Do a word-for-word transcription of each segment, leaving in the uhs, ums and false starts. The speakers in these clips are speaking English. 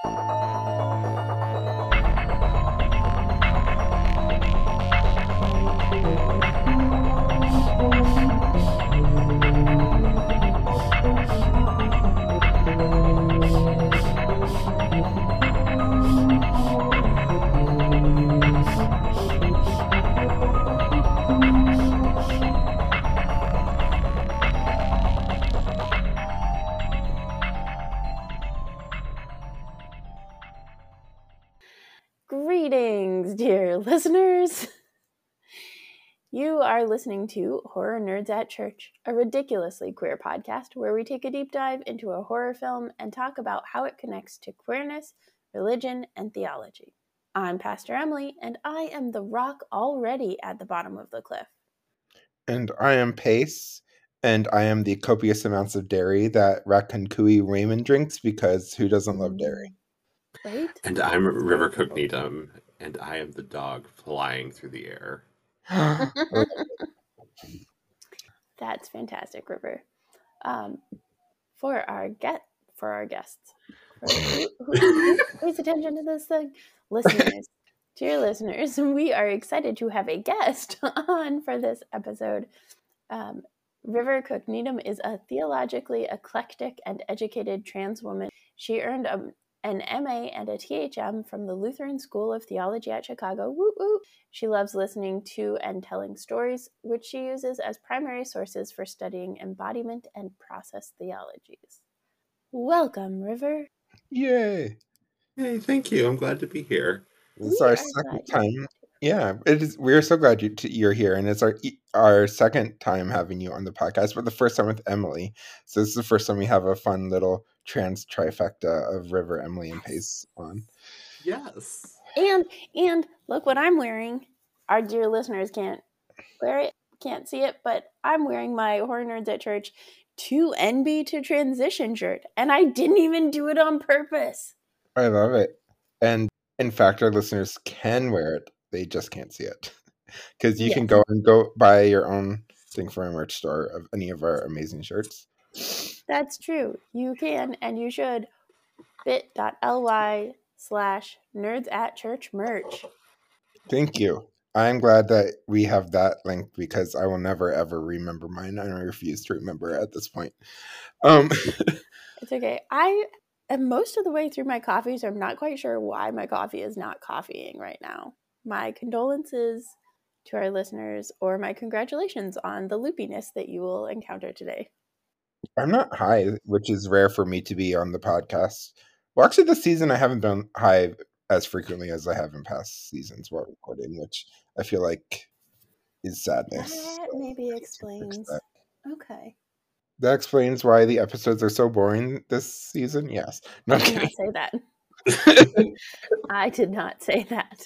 Greetings, dear listeners. You are listening to Horror Nerds at Church, a ridiculously queer podcast where we take a deep dive into a horror film and talk about how it connects to queerness, religion, and theology. I'm Pastor Emily, and I am the rock already at the bottom of the cliff. And I am Pace, and I am the copious amounts of dairy that Raccoon Cooey Raymond drinks, because who doesn't love dairy? Right? And I'm River Cognitum, and I am the dog flying through the air. That's fantastic, River. Um, for our get for our guests, for who, who, who pays attention to this thing, listeners, dear listeners, we are excited to have a guest on for this episode. Um, River Cognitum is a theologically eclectic and educated trans woman. She earned a, an M A and a T H M from the Lutheran School of Theology at Chicago. Woo woo! She loves listening to and telling stories, which she uses as primary sources for studying embodiment and process theologies. Welcome, River. Yay! Hey, thank you. I'm glad to be here. It's We our are second glad time. you're Yeah, it is. We're so glad you, t- you're here, and it's our e- our second time having you on the podcast, but the first time with Emily. So this is the first time we have a fun little trans trifecta of River, Emily, and Pace on. Yes. And and look what I'm wearing. Our dear listeners can't wear it, can't see it, but I'm wearing my Horror Nerds at Church to N B to transition shirt, and I didn't even do it on purpose. I love it, and in fact, our listeners can wear it. They just can't see it, because you Yes. can go and go buy your own thing from our merch store of any of our amazing shirts. That's true. You can and you should. bit.ly slash nerds at church merch. Thank you. I'm glad that we have that link, because I will never ever remember mine. I refuse to remember at this point. Um, It's okay. I am most of the way through my coffee, so I'm not quite sure why my coffee is not coffeeing right now. My condolences to our listeners, or my congratulations on the loopiness that you will encounter today. I'm not high, which is rare for me to be on the podcast. Well, actually, this season I haven't been high as frequently as I have in past seasons while recording, which I feel like is sadness. That So maybe I need to fix explains. that. Okay. That explains why the episodes are so boring this season. Yes. No, I I'm did not kidding. say that. I did not say that.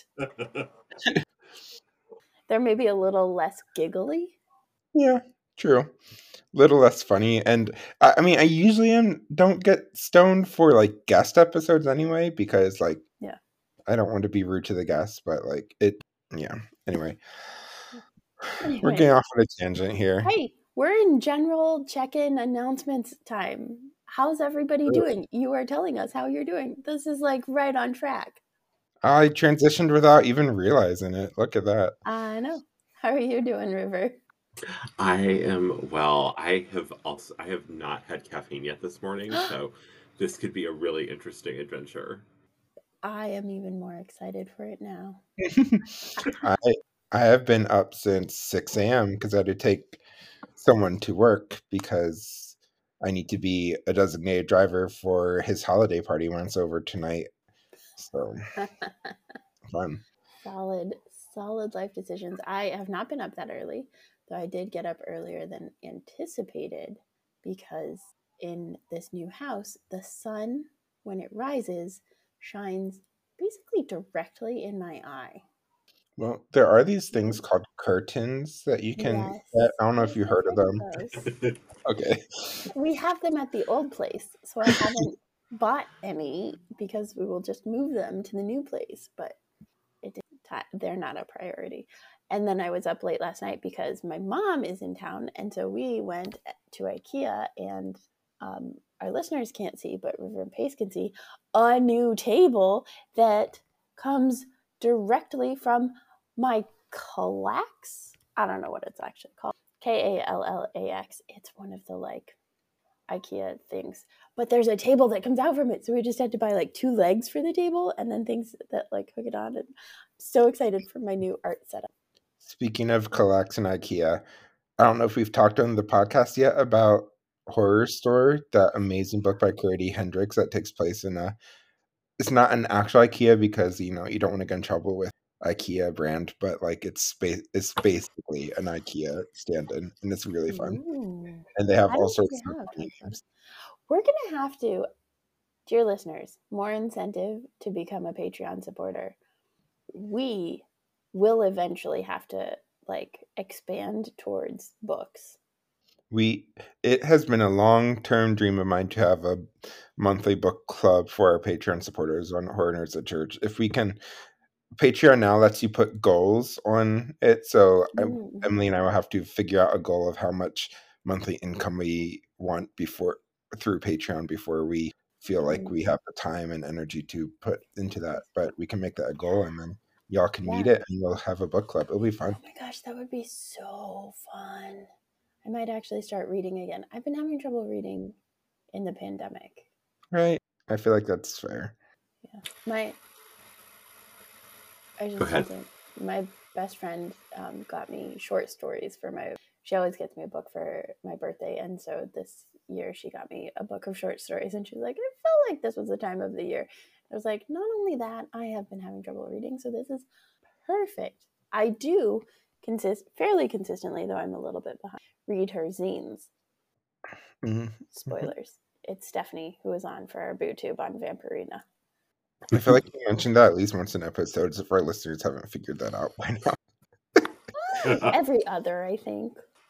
They're maybe a little less giggly. Yeah, true. Little less funny, and I, I mean, I usually am don't get stoned for like guest episodes anyway, because like, Yeah. I don't want to be rude to the guests, but like it, yeah. Anyway, we're Anyway. getting off on a tangent here. Hey, we're in general check-in announcements time. How's everybody doing? You are telling us how you're doing. This is like right on track. I transitioned without even realizing it. Look at that. I know. How are you doing, River? I am well. I have also I have not had caffeine yet this morning, so this could be a really interesting adventure. I am even more excited for it now. I I have been up since six a.m. because I had to take someone to work, because I need to be a designated driver for his holiday party when it's over tonight. So fun. Solid, solid life decisions. I have not been up that early, though I did get up earlier than anticipated, because in this new house, the sun, when it rises, shines basically directly in my eye. Well, there are these things called curtains that you can Yes. get. I don't know if you I've heard of them. those. Okay. We have them at the old place, so I haven't bought any, because we will just move them to the new place, but it didn't ti- they're not a priority. And then I was up late last night because my mom is in town, and so we went to IKEA and um, our listeners can't see, but River and Pace can see, a new table that comes directly from my Kallax. I don't know what it's actually called. K A L L A X. It's one of the like IKEA things. But there's a table that comes out from it. So we just had to buy like two legs for the table and then things that like hook it on. And I'm so excited for my new art setup. Speaking of Kallax and IKEA, I don't know if we've talked on the podcast yet about Horror Store, that amazing book by Grady Hendrix that takes place in a, it's not an actual IKEA because, you know, you don't want to get in trouble with IKEA brand, but like it's space, it's basically an IKEA stand-in, and it's really fun. Ooh. And they have I all don't think sorts we of have funny talked about games. We're going to have to, dear listeners, more incentive to become a Patreon supporter. We will eventually have to like expand towards books. We it has been a long-term dream of mine to have a monthly book club for our Patreon supporters on Horror Nerds at Church. If we can, Patreon now lets you put goals on it, so I, Mm-hmm. Emily and I will have to figure out a goal of how much monthly income we want before through Patreon before we feel like Mm. we have the time and energy to put into that. But we can make that a goal, and then y'all can meet Yeah. it, and we'll have a book club. It'll be fun. Oh my gosh, that would be so fun. I might actually start reading again. I've been having trouble reading in the pandemic. Right? I feel like that's fair. Yeah. My I Go just ahead. something. My best friend um, got me short stories for my. She always gets me a book for my birthday, and so this year she got me a book of short stories, and she was like, "I felt like this was the time of the year." I was like, "Not only that, I have been having trouble reading, so this is perfect." I do consist fairly consistently, though I'm a little bit behind. Read her zines. Mm-hmm. Spoilers. It's Stephanie who is on for our BooTube on Vampirina. I feel like you mentioned that at least once an episode, if our listeners haven't figured that out by now. Every other, I think.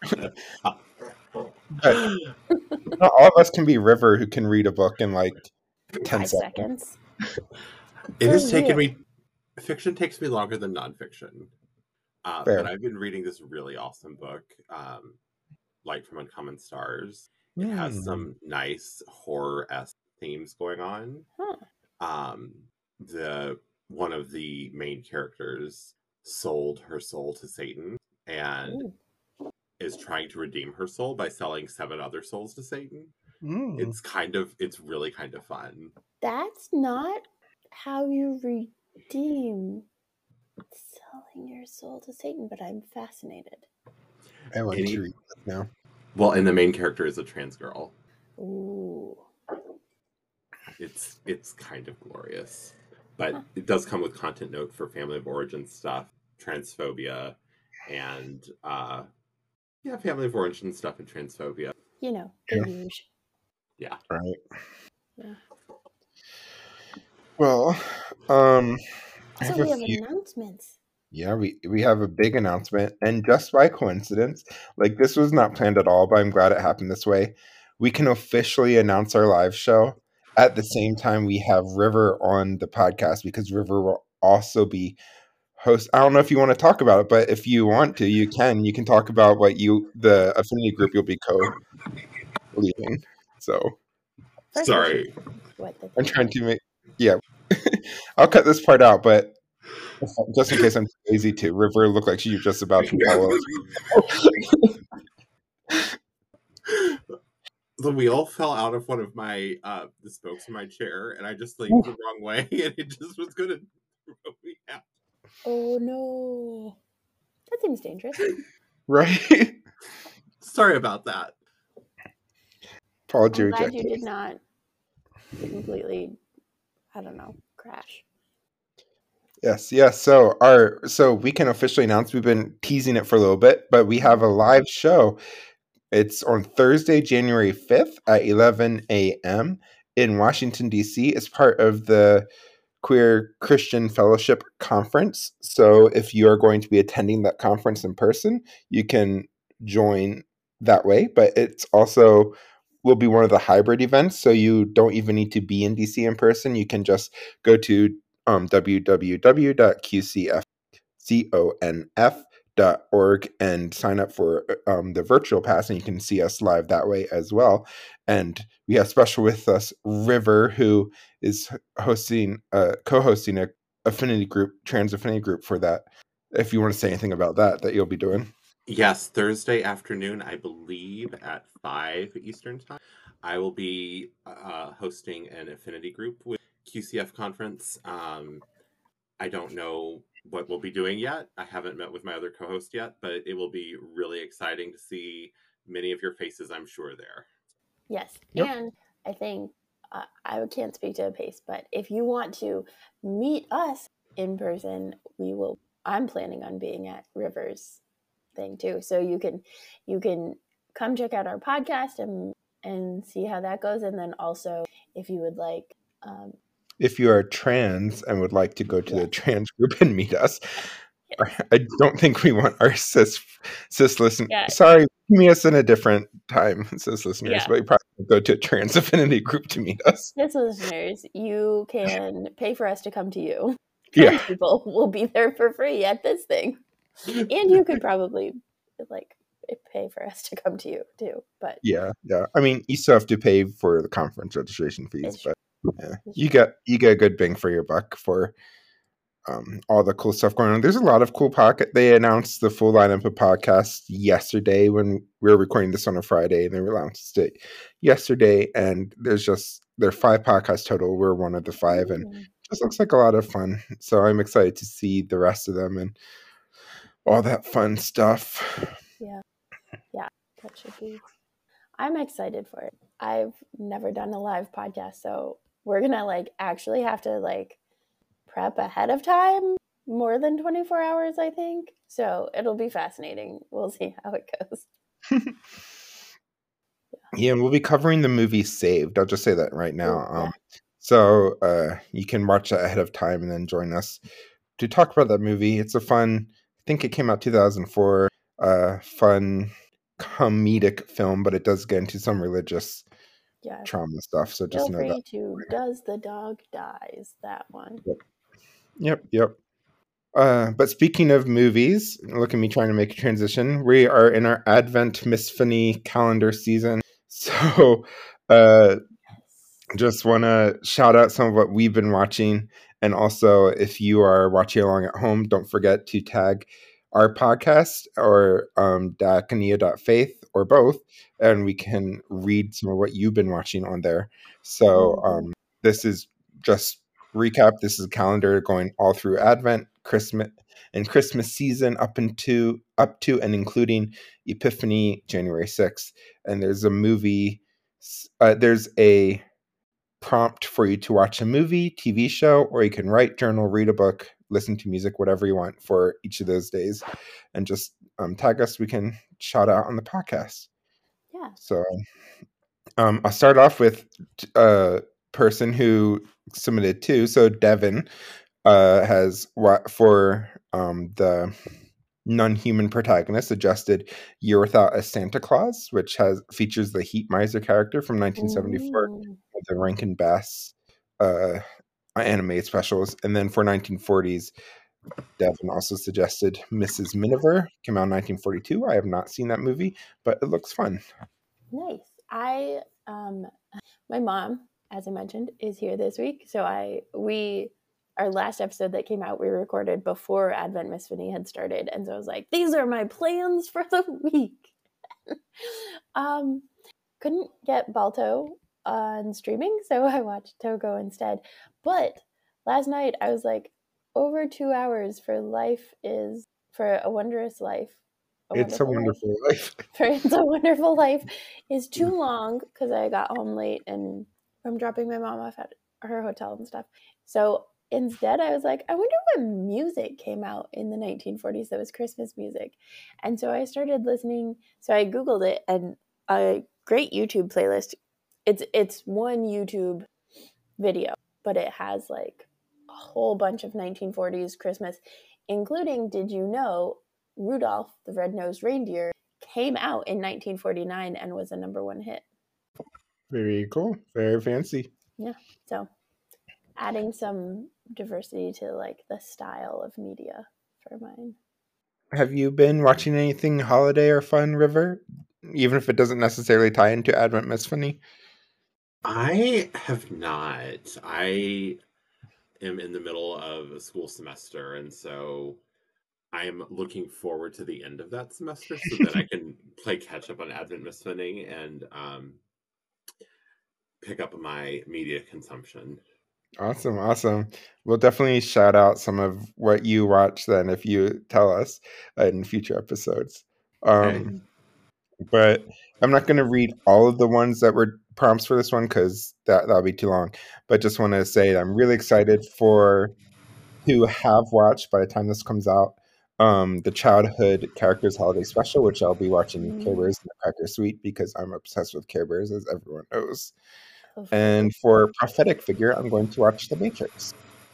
But not all of us can be River, who can read a book in like ten Five seconds. seconds. It For has taken real. me. Fiction takes me longer than nonfiction, uh, Fair. but I've been reading this really awesome book, um, Light from Uncommon Stars. It has Hmm. some nice horror-esque themes going on. Huh. Um, the one of the main characters sold her soul to Satan and Ooh. is trying to redeem her soul by selling seven other souls to Satan. Mm. It's kind of, it's really kind of fun. That's not how you redeem selling your soul to Satan, but I'm fascinated. I want Any- to read this now. Well, and the main character is a trans girl. Ooh. It's it's kind of glorious, but Huh. it does come with content note for family of origin stuff, transphobia, and uh, yeah, family of origin stuff and transphobia. You know, the Yeah. usual. Yeah. Right. Yeah. Well, um, I So have a we have few. announcements. Yeah, we we have a big announcement, and just by coincidence, like this was not planned at all, but I'm glad it happened this way. We can officially announce our live show at the same time we have River on the podcast, because River will also be host. I don't know if you want to talk about it, but if you want to, you can. You can talk about what you the affinity group you'll be co-leading. So First, Sorry. we should- What the I'm trying to make yeah. I'll cut this part out, but just in case I'm too lazy to. River looked like she was just about to fall over. The wheel fell out of one of my uh the spokes in my chair, and I just leaned the wrong way, and it just was gonna throw me out. Oh no. That seems dangerous. Right? Sorry about that. Apology I'm glad you rejected. did not completely, I don't know, crash. Yes, yes. So our so we can officially announce we've been teasing it for a little bit, but we have a live show. It's on Thursday, January fifth at eleven a.m. in Washington, D C. It's part of the Queer Christian Fellowship Conference. So if you are going to be attending that conference in person, you can join that way. But it's also will be one of the hybrid events, so you don't even need to be in D C in person. You can just go to um, w w w dot q c f conf dot org and sign up for um, the virtual pass, and you can see us live that way as well. And we have special with us River, who is hosting, uh, co-hosting a affinity group, trans affinity group for that. If you want to say anything about that, that you'll be doing. Yes, Thursday afternoon, I believe at five Eastern time, I will be uh, hosting an affinity group with Q C F conference. Um, I don't know what we'll be doing yet. I haven't met with my other co-host yet, but it will be really exciting to see many of your faces, I'm sure, there. Yes. Yep. And I think uh, I can't speak to a pace, but if you want to meet us in person, we will. I'm planning on being at Rivers thing too, so you can you can come check out our podcast and and see how that goes. And then also, if you would like, um, if you are trans and would like to go to Yeah. the trans group and meet us, I don't think we want our cis cis listeners. Yeah. Sorry, meet us in a different time, cis listeners. Yeah. But you probably go to a trans affinity group to meet us. Yes, listeners, you can pay for us to come to you. Yeah. Trans people will be there for free at this thing, and you could probably like pay for us to come to you too. But Yeah, yeah. I mean, you still have to pay for the conference registration fees, It's but yeah, you get you get a good bang for your buck for um, all the cool stuff going on. There's a lot of cool pocket. They announced the full lineup of podcasts yesterday when we were recording this on a Friday, and they announced it yesterday. And there's just there are five podcasts total. We're one of the five, and Mm. it just looks like a lot of fun. So I'm excited to see the rest of them and all that fun stuff. yeah, yeah, that should be. I'm excited for it. I've never done a live podcast, so we're gonna like actually have to like prep ahead of time more than twenty-four hours, I think. So it'll be fascinating. We'll see how it goes. Yeah, and we'll be covering the movie Saved. I'll just say that right now. Ooh, yeah. Um, so uh, you can watch that ahead of time and then join us to talk about that movie. It's a fun, I think it came out two thousand four, uh, fun comedic film, but it does get into some religious Yeah. trauma stuff. So just Feel know free that. to Does the Dog Dies, that one. Yep, yep. Uh, but speaking of movies, look at me trying to make a transition. We are in our Advent Misfany calendar season. So uh, just want to shout out some of what we've been watching. And also, if you are watching along at home, don't forget to tag our podcast or um, diaconia dot faith or both, and we can read some of what you've been watching on there. So um, this is just recap. This is a calendar going all through Advent, Christmas, and Christmas season up into up to and including Epiphany, January sixth. And there's a movie. Uh, there's a prompt for you to watch a movie, T V show, or you can write, journal, read a book, listen to music, whatever you want for each of those days, and just um, tag us. We can shout out on the podcast. Yeah. So um, I'll start off with a person who submitted two. So Devin uh, has what for um, the non-human protagonist suggested Year Without a Santa Claus, which has features the Heat Miser character from nineteen seventy-four, Mm. the Rankin Bass uh, animated specials. And then for nineteen forties, Devin also suggested Missus Miniver, came out in nineteen forty-two. I have not seen that movie, but it looks fun. Nice. I um my mom, as I mentioned, is here this week. So I we our last episode that came out we recorded before Advent Misfany had started. And so I was like, these are my plans for the week. um couldn't get Balto on streaming, so I watched Togo instead. But last night I was like, over two hours for Life is for A Wondrous Life. A It's a Wonderful wonderful life. for It's a Wonderful Life is too long because I got home late and from dropping my mom off at her hotel and stuff. So instead I was like, I wonder what music came out in the nineteen forties that was Christmas music. And so I started listening. So I Googled it, and a great YouTube playlist. It's it's one YouTube video, but it has like a whole bunch of nineteen forties Christmas, including, did you know, Rudolph the Red-Nosed Reindeer came out in nineteen forty-nine and was a number one hit. Very cool. Very fancy. Yeah. So adding some diversity to like the style of media for mine. Have you been watching anything holiday or fun, River? even if it doesn't necessarily tie into Advent Misfany? I have not. I am in the middle of a school semester, and so I am looking forward to the end of that semester so that I can play catch up on Advent Misfany and um, pick up my media consumption. Awesome, awesome. We'll definitely shout out some of what you watch then if you tell us uh, in future episodes. Okay. Um, but I'm not going to read all of the ones that were prompts for this one because that, that'll be too long. But just want to say that I'm really excited for to have watched by the time this comes out um, the Childhood Characters Holiday Special, which I'll be watching Care Mm. Bears and the Cracker Suite because I'm obsessed with Care Bears, as everyone knows. Of And for prophetic figure, I'm going to watch The Matrix.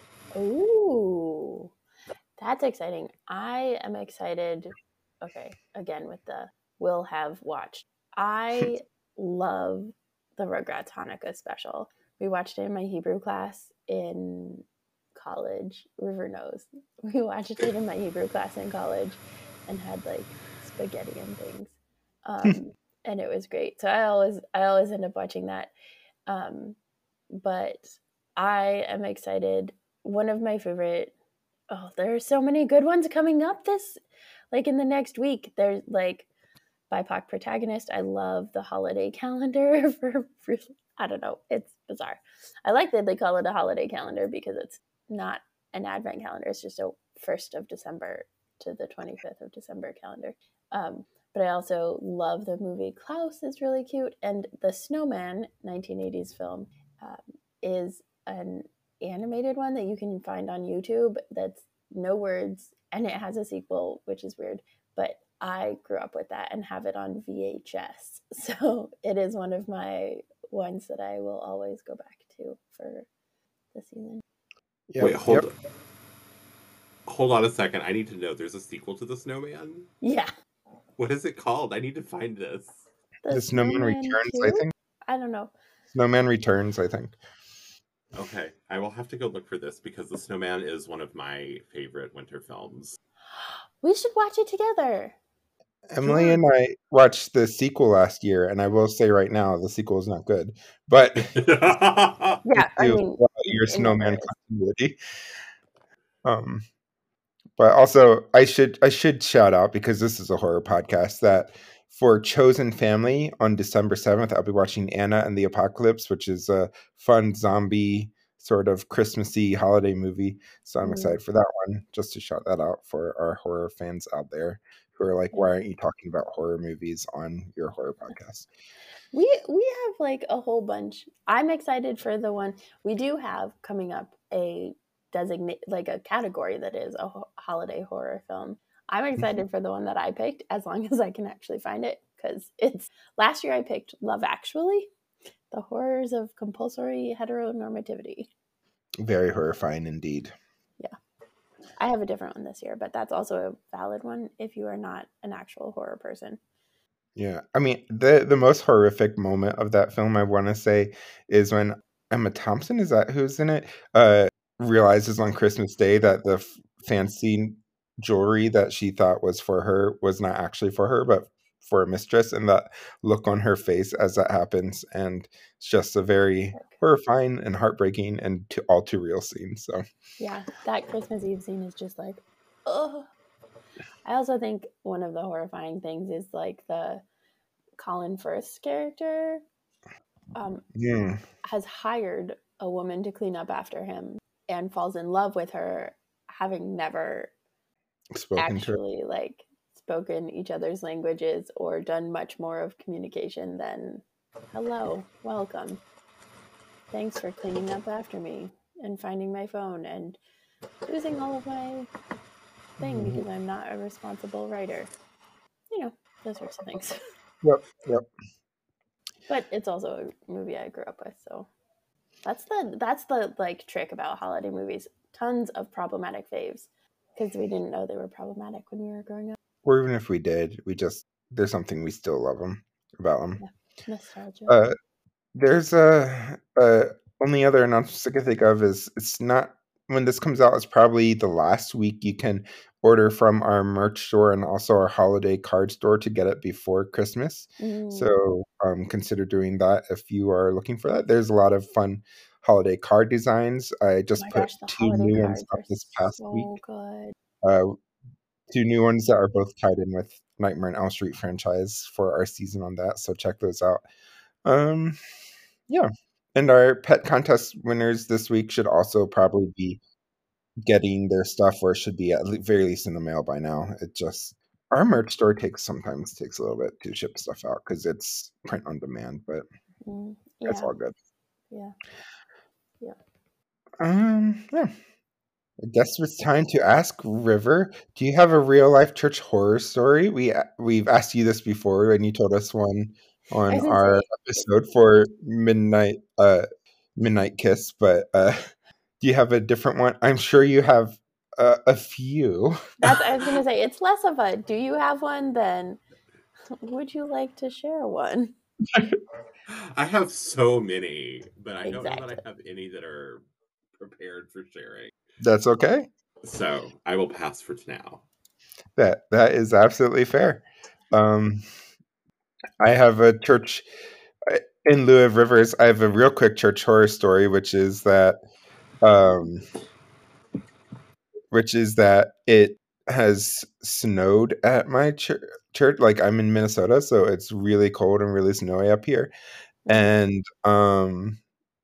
Ooh, that's exciting. I am excited. Okay, again with the will have watched. I love the Rugrats Hanukkah special. We watched it in my Hebrew class in college. River knows. We watched it in my Hebrew class in college and had like spaghetti and things. Um, and it was great. So I always I always end up watching that. Um, but I am excited. One of my favorite, oh, there are so many good ones coming up this, like in the next week. There's like B I P O C protagonist. I love the holiday calendar for, for, I don't know, it's bizarre. I like that they call it a holiday calendar because it's not an advent calendar. It's just a first of December to the twenty-fifth of December calendar. Um, but I also love the movie Klaus. It's really cute. And The Snowman, nineteen eighties film, um, is an animated one that you can find on YouTube that's no words, and it has a sequel, which is weird, but I grew up with that and have it on V H S. So it is one of my ones that I will always go back to for the season. Yep, Wait, hold yep. hold on a second. I need to know. There's a sequel to The Snowman? Yeah. What is it called? I need to find this. The, the Snowman, Snowman Returns, two? I think. I don't know. Snowman Returns, I think. Okay, I will have to go look for this because The Snowman is one of my favorite winter films. We should watch it together. Emily sure. and I watched the sequel last year, and I will say right now, the sequel is not good. But yeah, I mean, your Snowman continuity. Um, but also, I should I should shout out because this is a horror podcast that for Chosen Family on December seventh, I'll be watching Anna and the Apocalypse, which is a fun zombie sort of Christmassy holiday movie. So I'm mm. excited for that one. Just to shout that out for our horror fans out there who are like, why aren't you talking about horror movies on your horror podcast? We we have like a whole bunch. I'm excited for the one we do have coming up, a designate like a category that is a ho- holiday horror film. I'm excited mm-hmm. for the one that I picked, as long as I can actually find it, because it's last year I picked Love Actually, the horrors of compulsory heteronormativity. Very horrifying indeed. Yeah. I have a different one this year, but that's also a valid one if you are not an actual horror person. Yeah. I mean, the the most horrific moment of that film, I want to say, is when Emma Thompson, is that who's in it, uh, realizes on Christmas Day that the f- fancy jewelry that she thought was for her was not actually for her, but for a mistress, and that look on her face as that happens. And it's just a very horrifying and heartbreaking and to, all too real scene. So yeah, that Christmas Eve scene is just like, oh. I also think one of the horrifying things is like the Colin Firth's character um, yeah. has hired a woman to clean up after him and falls in love with her, having never spoken actually to like spoken each other's languages or done much more of communication than hello, welcome, thanks for cleaning up after me and finding my phone and losing all of my thing because I'm not a responsible writer. You know, those sorts of things. Yep, yep. But it's also a movie I grew up with, so that's the that's the like trick about holiday movies. Tons of problematic faves because we didn't know they were problematic when we were growing up. Or even if we did, we just there's something we still love them about them. Yeah. Nostalgia. Uh, there's a, a only other announcement I can think of is it's not when this comes out. It's probably the last week you can order from our merch store and also our holiday card store to get it before Christmas. Mm. So um, consider doing that if you are looking for that. There's a lot of fun holiday card designs. I just oh my put gosh, the two holiday new ones cards up are this past so week. good. Uh, two new ones that are both tied in with Nightmare on Elm Street franchise for our season on that. So check those out. Um, yeah. And our pet contest winners this week should also probably be getting their stuff, or should be at the very least in the mail by now. It just, our merch store takes sometimes takes a little bit to ship stuff out because it's print on demand, but Mm, that's yeah, all good. yeah, yeah. Um, yeah. I guess it's time to ask River. Do you have a real life church horror story? We we've asked you this before, and you told us one I on was gonna our say, episode for midnight uh midnight kiss. But uh, do you have a different one? I'm sure you have uh, a few. that's I was gonna say it's less of a do you have one than would you like to share one? I have so many, but I don't know that Exactly. I have any that are prepared for sharing. That's okay. So I will pass for now. That that is absolutely fair. Um, I have a church in lieu of Rivers. I have a real quick church horror story, which is that, um, which is that it has snowed at my ch- church. Like I'm in Minnesota, so it's really cold and really snowy up here. Mm. And um,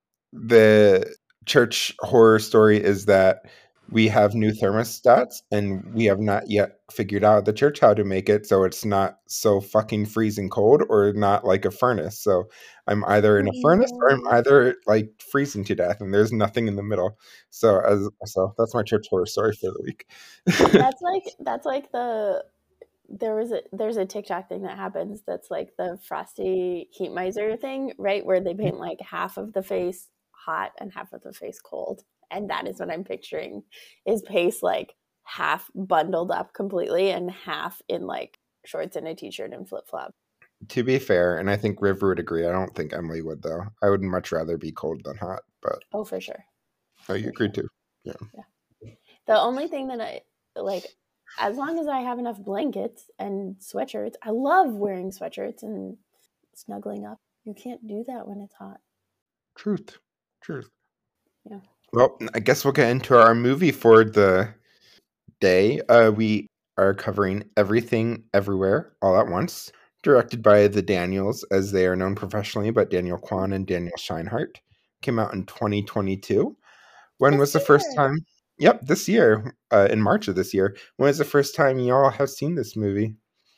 the church horror story is that we have new thermostats and we have not yet figured out at the church how to make it so it's not so fucking freezing cold or not like a furnace. So I'm either in a Oh, furnace or I'm no. either like freezing to death, and there's nothing in the middle. So as so that's my church horror story for the week. That's like that's like the there was a there's a TikTok thing that happens that's like the frosty heat miser thing, right? Where they paint like half of the face hot and half of the face cold. And that is what I'm picturing is Pace like half bundled up completely and half in like shorts and a t-shirt and flip-flop. To be fair, and I think River would agree, I don't think Emily would though. I would much rather be cold than hot, but Oh, for sure. oh, you For agree sure. too. Yeah. Yeah. The only thing that I like, as long as I have enough blankets and sweatshirts, I love wearing sweatshirts and snuggling up. You can't do that when it's hot. Truth. Truth. Yeah. Well, I guess we'll get into our movie for the day. Uh, we are covering Everything Everywhere All at Once, directed by the Daniels, as they are known professionally, but Daniel Kwan and Daniel Scheinert. Came out in twenty twenty-two. When This was the first year. time? Yep, this year, uh, in March of this year. When was the first time y'all have seen this movie?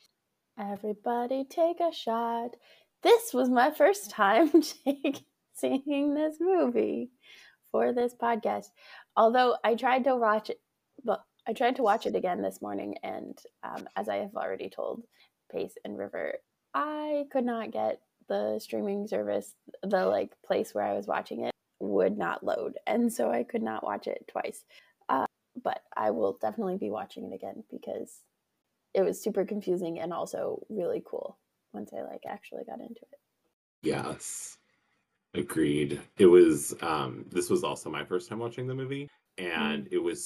Everybody take a shot. This was my first time take, seeing this movie for this podcast. Although I tried to watch it, but I tried to watch it again this morning, and um, as I have already told Pace and River, I could not get the streaming service, the like place where I was watching it would not load, and so I could not watch it twice. Uh, but I will definitely be watching it again because it was super confusing and also really cool once I like actually got into it. Yes. Agreed. It was um this was also my first time watching the movie, and Mm. it was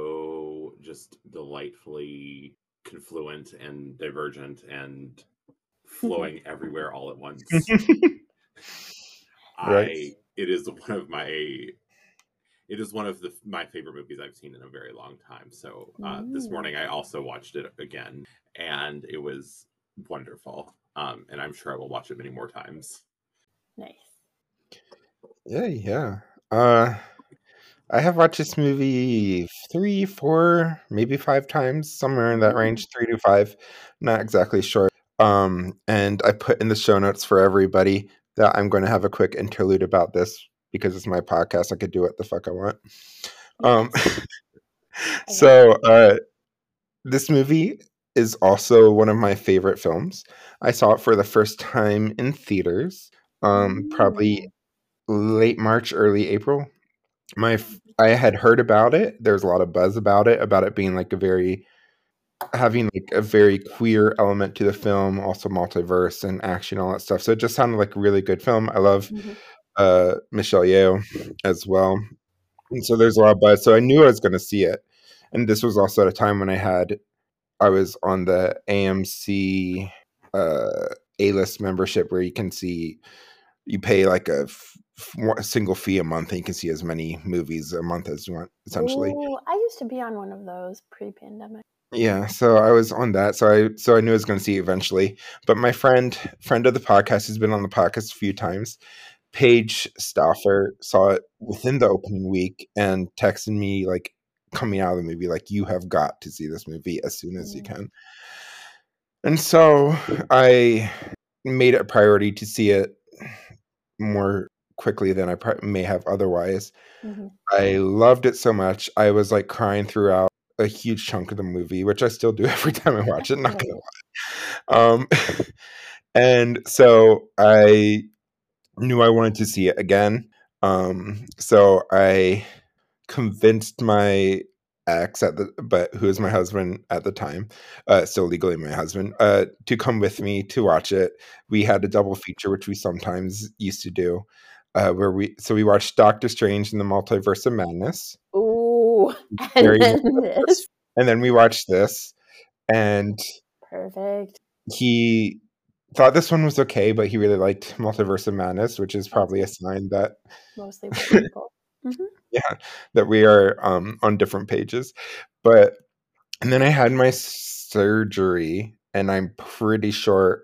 so just delightfully confluent and divergent and flowing everywhere all at once. Right. I it is one of my it is one of the my favorite movies I've seen in a very long time. So uh, this Mm. morning I also watched it again, and it was wonderful. Um, and I'm sure I will watch it many more times. Nice. Yeah, yeah. Uh, I have watched this movie three, four, maybe five times, somewhere in that Mm. range, three to five. Not exactly sure. Um, and I put in the show notes for everybody that I'm going to have a quick interlude about this because it's my podcast. I could do what the fuck I want. Um, Yes. I so uh, this movie is also one of my favorite films. I saw it for the first time in theaters, um, probably late March, early April. My f- I had heard about it. There's a lot of buzz about it, about it being like a very having like a very queer element to the film, also multiverse and action, all that stuff. So it just sounded like a really good film. I love Mhm. uh, Michelle Yeoh as well, and so there's a lot of buzz. So I knew I was going to see it, And this was also at a time when I had, I was on the A M C uh, A-list membership where you can see, you pay like a, f- f- a single fee a month and you can see as many movies a month as you want, essentially. Ooh, I used to be on one of those pre-pandemic. Yeah, so I was on that, so I so I knew I was going to see it eventually. But my friend, friend of the podcast, has been on the podcast a few times. Paige Stauffer saw it within the opening week and texted me like coming out of the movie, like, you have got to see this movie as soon as you Mm. can. And so I made it a priority to see it more quickly than I pr- may have otherwise. Mhm. I loved it so much. I was like crying throughout a huge chunk of the movie, which I still do every time I watch it, not Right. gonna lie. Um, and so I knew I wanted to see it again. Um, so I convinced my ex at the but who is my husband at the time, uh, still legally my husband, uh, to come with me to watch it. We had a double feature, which we sometimes used to do, uh, where we so we watched Doctor Strange in the Multiverse of Madness. Ooh, and Very then multiverse. this. And then we watched this, and Perfect. he thought this one was okay, but he really liked Multiverse of Madness, which is That's probably a it. sign that Mostly white people. Mhm. yeah, that we are um, on different pages. But and then I had my surgery, and I'm pretty sure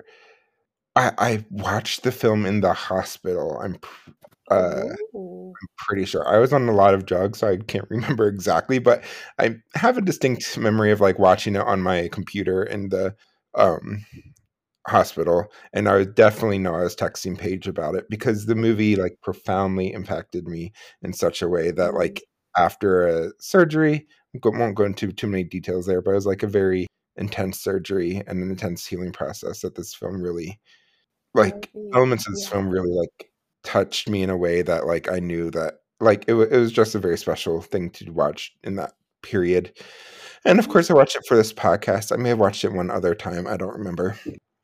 I, I watched the film in the hospital. I'm pr- uh, Ooh. pretty sure I was on a lot of drugs, so I can't remember exactly, but I have a distinct memory of like watching it on my computer in the um, hospital, and I would definitely know I was texting Paige about it because the movie like profoundly impacted me in such a way that Mhm. like after a surgery, I won't go into too many details there, but it was like a very intense surgery and an intense healing process that this film really like Maybe, elements of this yeah. film really like touched me in a way that like I knew that like it, wa- it was just a very special thing to watch in that period. And of Mhm. course I watched it for this podcast. I may have watched it one other time, I don't remember.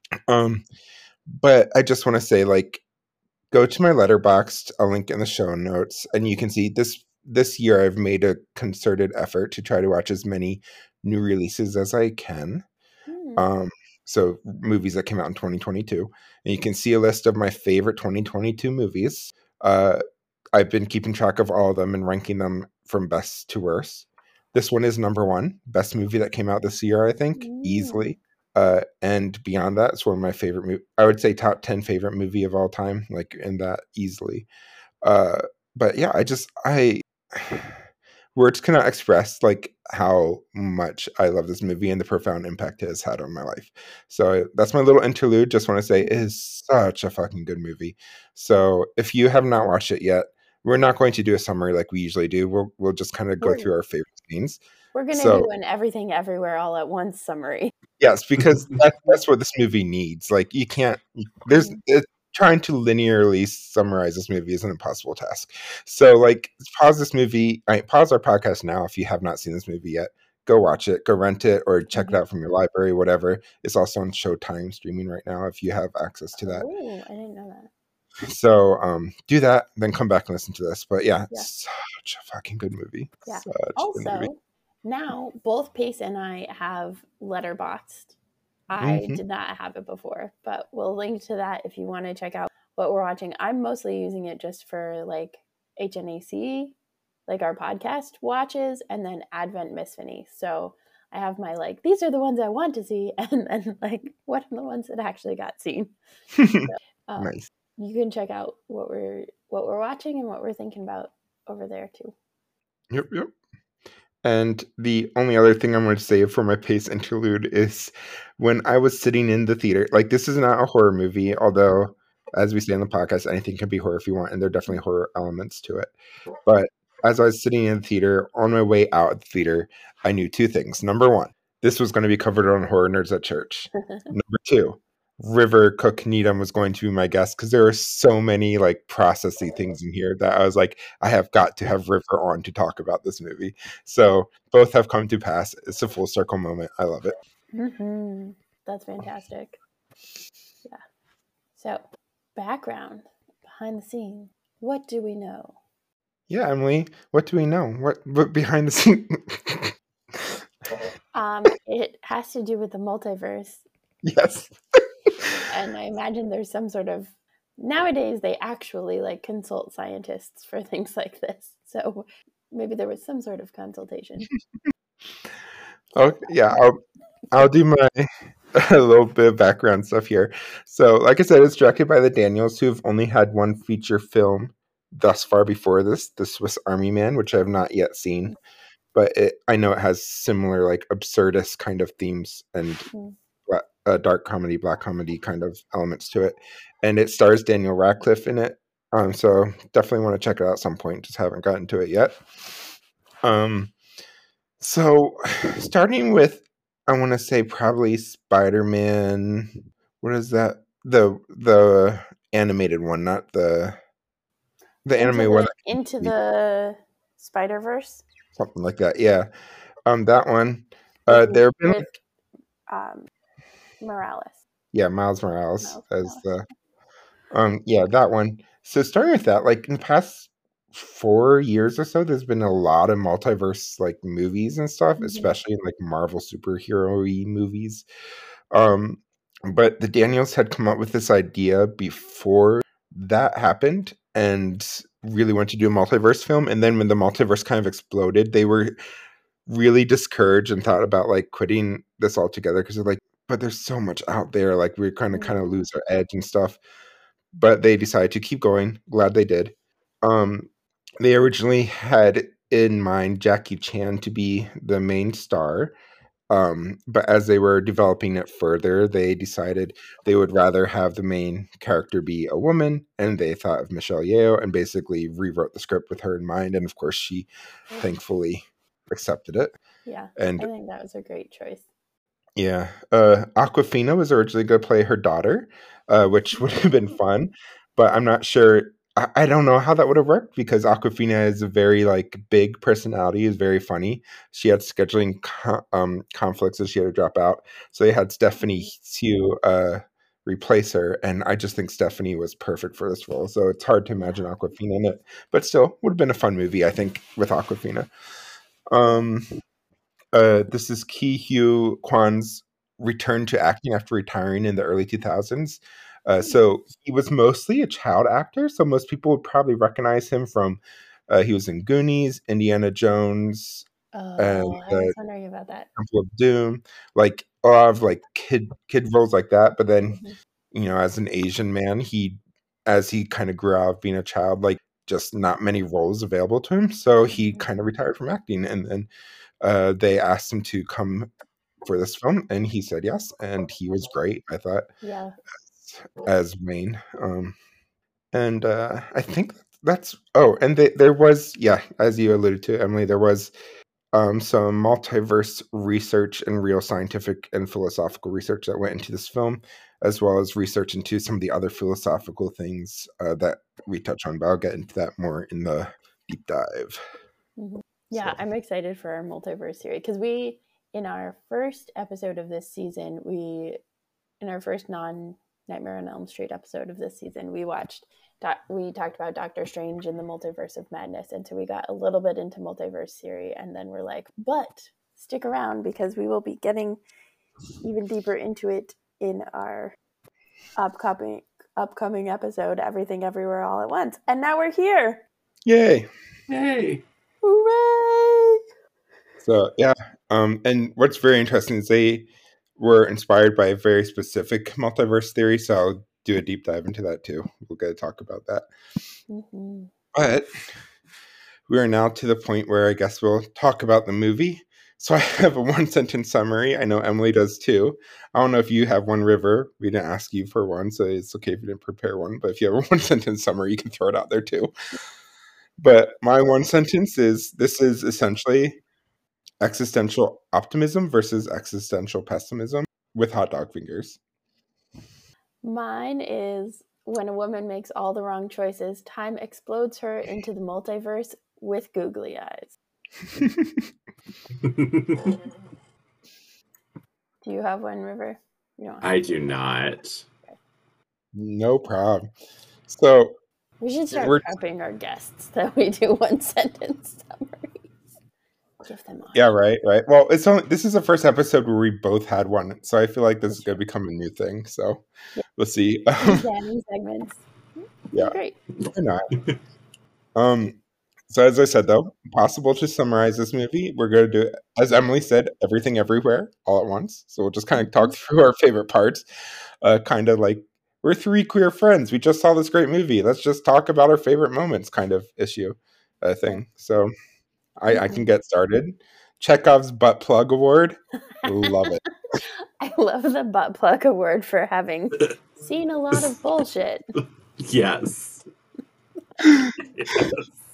Um but I just want to say, like, go to my Letterboxd. I'll link in the show notes, and you can see this this year I've made a concerted effort to try to watch as many new releases as I can. Hmm. Um, so movies that came out in twenty twenty-two, and you can see a list of my favorite twenty twenty-two movies. Uh, I've been keeping track of all of them and ranking them from best to worst. This one is number one, best movie that came out this year, I think, Mm. easily. Uh, and beyond that, it's one of my favorite movies. I would say top ten favorite movie of all time, like in that easily. Uh, but yeah, I just I words cannot express like how much I love this movie and the profound impact it has had on my life. So that's my little interlude. Just want to say it is such a fucking good movie. So if you have not watched it yet, we're not going to do a summary like we usually do. We'll we'll just kind of go We're- through our favorite scenes. We're gonna So- do an everything everywhere all at once summary. Yes, because that, that's what this movie needs. Like you can't. There's it, trying to linearly summarize this movie is an impossible task. So like pause this movie. I pause our podcast now if you have not seen this movie yet. Go watch it. Go rent it or check Mhm. it out from your library. Whatever. It's also on Showtime streaming right now if you have access to that. Oh, I didn't know that. So um, do that. Then come back and listen to this. But yeah, Yeah. such a fucking good movie. Yeah. Such a good movie. Also, now both Pace and I have Letterboxd. I Mhm. did not have it before, but we'll link to that if you want to check out what we're watching. I'm mostly using it just for like H N A C, like our podcast watches, and then Advent Misfiny. So I have my like, these are the ones I want to see, and then like, what are the ones that actually got seen? Um, Nice. You can check out what we're what we're watching and what we're thinking about over there too. Yep, yep. And the only other thing I'm going to say for my Pace interlude is when I was sitting in the theater, like this is not a horror movie, although as we say in the podcast, anything can be horror if you want, and there are definitely horror elements to it. But as I was sitting in the theater, on my way out of the theater, I knew two things. Number one, this was going to be covered on Horror Nerds at Church. Number two, River Cook Needham was going to be my guest because there are so many like processy things in here that I was like, I have got to have River on to talk about this movie. So both have come to pass. It's a full circle moment. I love it. Mm-hmm. That's fantastic. Yeah. So, background, behind the scenes. What do we know? Yeah, Emily, what do we know? What, what behind the scenes? It has to do with the multiverse. Yes. And I imagine there's some sort of, nowadays they actually like consult scientists for things like this. So maybe there was some sort of consultation. Okay, yeah, I'll I'll do my a little bit of background stuff here. So, like I said, it's directed by the Daniels, who've only had one feature film thus far before this, The Swiss Army Man, which I have not yet seen. But it, I know it has similar, like, absurdist kind of themes and Mm. bla- uh, dark comedy, black comedy kind of elements to it. And it stars Daniel Radcliffe in it. Um, so definitely want to check it out at some point. Just haven't gotten to it yet. Um, so starting with, I want to say probably Spider-Man. What is that? The the animated one, not the the Into anime one. the, into the Spider-Verse Something like that. Yeah. Um, that one. Uh, with, there have been with um, Morales. yeah, Miles Morales Miles as Morales. the um yeah, that one. So starting with that, like in the past four years or so, there's been a lot of multiverse like movies and stuff, Mhm. especially in like Marvel superhero-y movies. Um, but the Daniels had come up with this idea before that happened and really wanted to do a multiverse film. And then when the multiverse kind of exploded, they were really discouraged and thought about like quitting this altogether because they're like, but there's so much out there, like we're kind of kind of Mhm. lose our edge and stuff. But they decided to keep going. Glad they did. Um, they originally had in mind Jackie Chan to be the main star. Um, but as they were developing it further, they decided they would rather have the main character be a woman, and they thought of Michelle Yeoh and basically rewrote the script with her in mind. And of course, she thankfully accepted it. Yeah, And I think that was a great choice. yeah, uh, Aquafina was originally going to play her daughter, uh, which would have been fun, but I'm not sure. I, I don't know how that would have worked because Aquafina is a very like big personality, is very funny. She had scheduling co- um, conflicts, and she had to drop out, so they had Stephanie to uh, replace her, and I just think Stephanie was perfect for this role. So it's hard to imagine Aquafina in it, but still would have been a fun movie, I think, with Aquafina. Um, uh, this is Ki Hugh Kwan's return to acting after retiring in the early two thousands. Uh, so he was mostly a child actor, so most people would probably recognize him from uh, he was in Goonies, Indiana Jones, and Oh, I uh, was wondering about that. Temple of Doom, like a lot of like kid kid roles like that. But then, Mhm. you know, as an Asian man, he as he kind of grew out of being a child, like just not many roles available to him, so he Mhm. kind of retired from acting, and then uh, they asked him to come for this film, and he said yes, and he was great, I thought, Yeah. as Wayne. Um, and uh, I think that's oh, and they, there was yeah, as you alluded to, Emily, there was um, some multiverse research and real scientific and philosophical research that went into this film, as well as research into some of the other philosophical things uh, that we touch on. But I'll get into that more in the deep dive. Mhm. Yeah, So. I'm excited for our multiverse series because we, in our first episode of this season, we, in our first non Nightmare on Elm Street episode of this season, we watched, doc, we talked about Doctor Strange in the Multiverse of Madness. And so we got a little bit into multiverse theory. And then we're like, but stick around because we will be getting even deeper into it in our upcoming upcoming episode, Everything Everywhere All at Once. And now we're here. Yay! Hey. Hooray! So yeah, um, and what's very interesting is they were inspired by a very specific multiverse theory. So I'll do a deep dive into that too. We'll get to talk about that. Mm-hmm. But we are now to the point where I guess we'll talk about the movie. So I have a one sentence summary. I know Emily does too. I don't know if you have one, River. We didn't ask you for one, so it's okay if you didn't prepare one. But if you have a one sentence summary, you can throw it out there too. But my one sentence is this is essentially existential optimism versus existential pessimism with hot dog fingers. Mine is when a woman makes all the wrong choices, time explodes her into the multiverse with googly eyes. Do you have one, River? You don't have I to. do not. No problem. So We should start we're prepping our guests that we do one sentence summaries. Give him on. Yeah, right, right. Well, it's only this is the first episode where we both had one, so I feel like this is going to become a new thing. So Yeah. we'll see. Danny segments. Yeah, Great. why not? Um, so as I said, though, impossible to summarize this movie. We're going to do, as Emily said, everything everywhere all at once. So we'll just kind of talk through our favorite parts. Uh, kind of like we're three queer friends. We just saw this great movie. Let's just talk about our favorite moments, kind of issue, uh, thing. So I, I can get started. Chekhov's butt plug award. Love it. I love the butt plug award for having seen a lot of bullshit. Yes. Yes.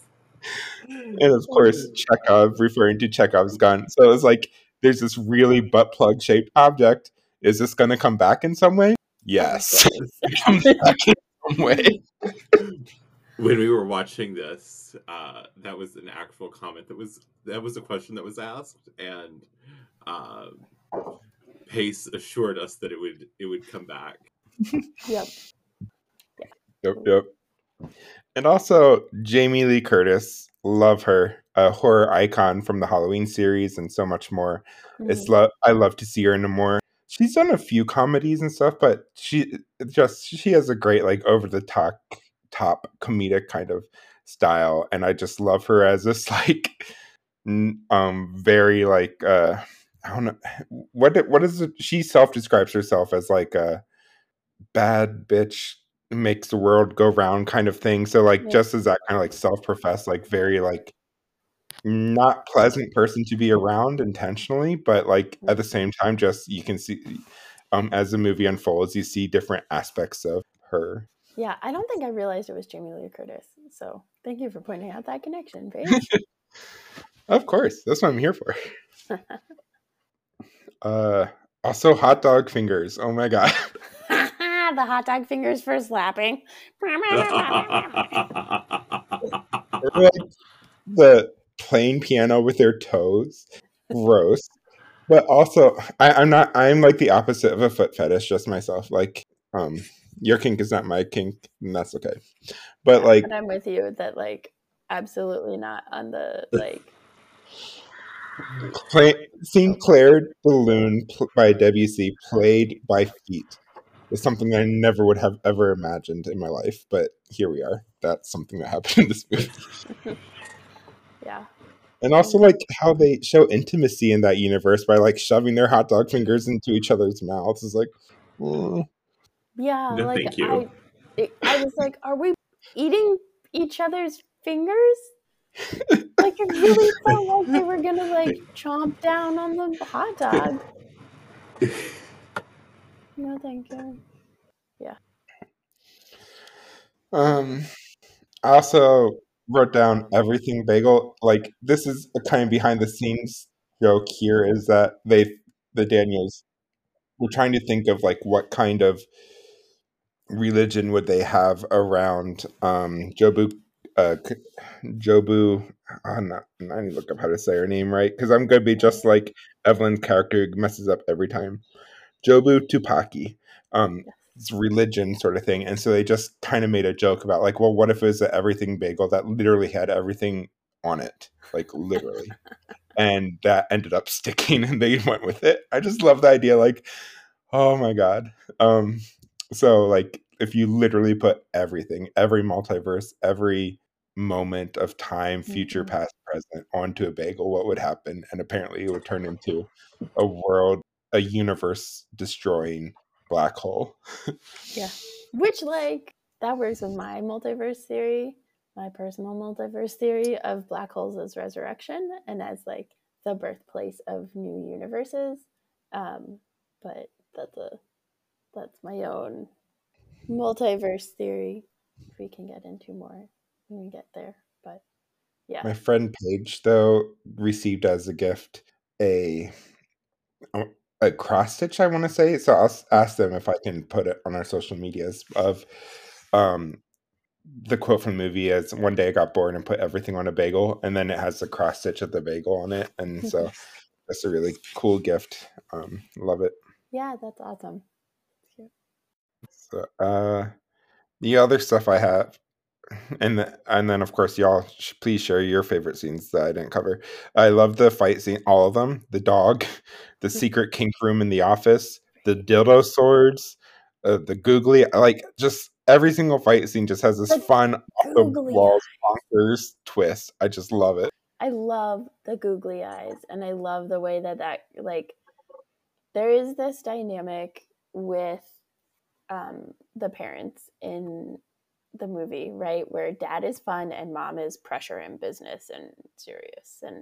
And of course, Chekhov referring to Chekhov's gun. So it's like there's this really butt plug shaped object. Is this going to come back in some way? Yes. It comes back in some way. When we were watching this, uh, that was an actual comment. That was that was a question that was asked, and uh, Pace assured us that it would it would come back. Yep. Yep. Yep. And also Jamie Lee Curtis, love her, a horror icon from the Halloween series and so much more. Mm-hmm. It's lo- I love to see her in a more. She's done a few comedies and stuff, but she just she has a great like over the top top comedic kind of style, and I just love her as this like um very like uh I don't know what what is it? She self describes herself as like a bad bitch makes the world go round kind of thing. So like yeah. just as that kind of like self-professed like very like not pleasant person to be around intentionally, but like at the same time just you can see um as the movie unfolds you see different aspects of her. Yeah, I don't think I realized it was Jamie Lee Curtis, so thank you for pointing out that connection, Paige. Of course, that's what I'm here for. uh also hot dog fingers, oh my god. The hot dog fingers for slapping. Like the playing piano with their toes. Gross. But also, I, I'm not, I'm like the opposite of a foot fetish, just myself. Like, um, your kink is not my kink, and that's okay. But yeah, like, but I'm with you that like, absolutely not on the like. Play, seeing Claire de Lune by Debussy played by feet is something I never would have ever imagined in my life, but here we are. That's something that happened in this movie. Yeah. And also, like, how they show intimacy in that universe by, like, shoving their hot dog fingers into each other's mouths is like, mm. yeah, no, like, thank you. I, it, I was like, are we eating each other's fingers? Like, it really felt like they were gonna, like, chomp down on the hot dog. No, thank you. Yeah. Um, I also wrote down everything bagel. Like, this is a kind of behind the scenes joke here is that they, the Daniels, were trying to think of like what kind of religion would they have around um, Jobu, uh, Jobu. I'm not, I need to look up how to say her name right because I'm gonna be just like Evelyn's character who messes up every time. Jobu Tupaki. Um, It's religion sort of thing, and so they just kind of made a joke about like, well, what if it was an everything bagel that literally had everything on it, like literally, and that ended up sticking, and they went with it. I just love the idea, like, oh my god. Um, so like, if you literally put everything, every multiverse, every moment of time, future, mm-hmm. past, present, onto a bagel, what would happen? And apparently, it would turn into a world, a universe destroying black hole. Yeah, which like that works with my multiverse theory, my personal multiverse theory of black holes as resurrection and as like the birthplace of new universes. Um, but that's a that's my own multiverse theory. We can get into more when we get there. But yeah, my friend Paige though received as a gift a. a cross stitch, I want to say. So I'll ask them if I can put it on our social medias of um, the quote from the movie is one day I got bored and put everything on a bagel, and then it has the cross stitch of the bagel on it. And so that's a really cool gift. Um, love it. Yeah, that's awesome. So, uh, the other stuff I have and the, and then of course y'all sh- please share your favorite scenes that I didn't cover. I love the fight scene, all of them. The dog, the secret kink room in the office, the dildo swords, uh, the googly, like just every single fight scene just has this The fun off the googly walls bonkers twist. I just love it. I love the googly eyes, and I love the way that that like there is this dynamic with um, the parents in the movie, right, where dad is fun and mom is pressure and business and serious, and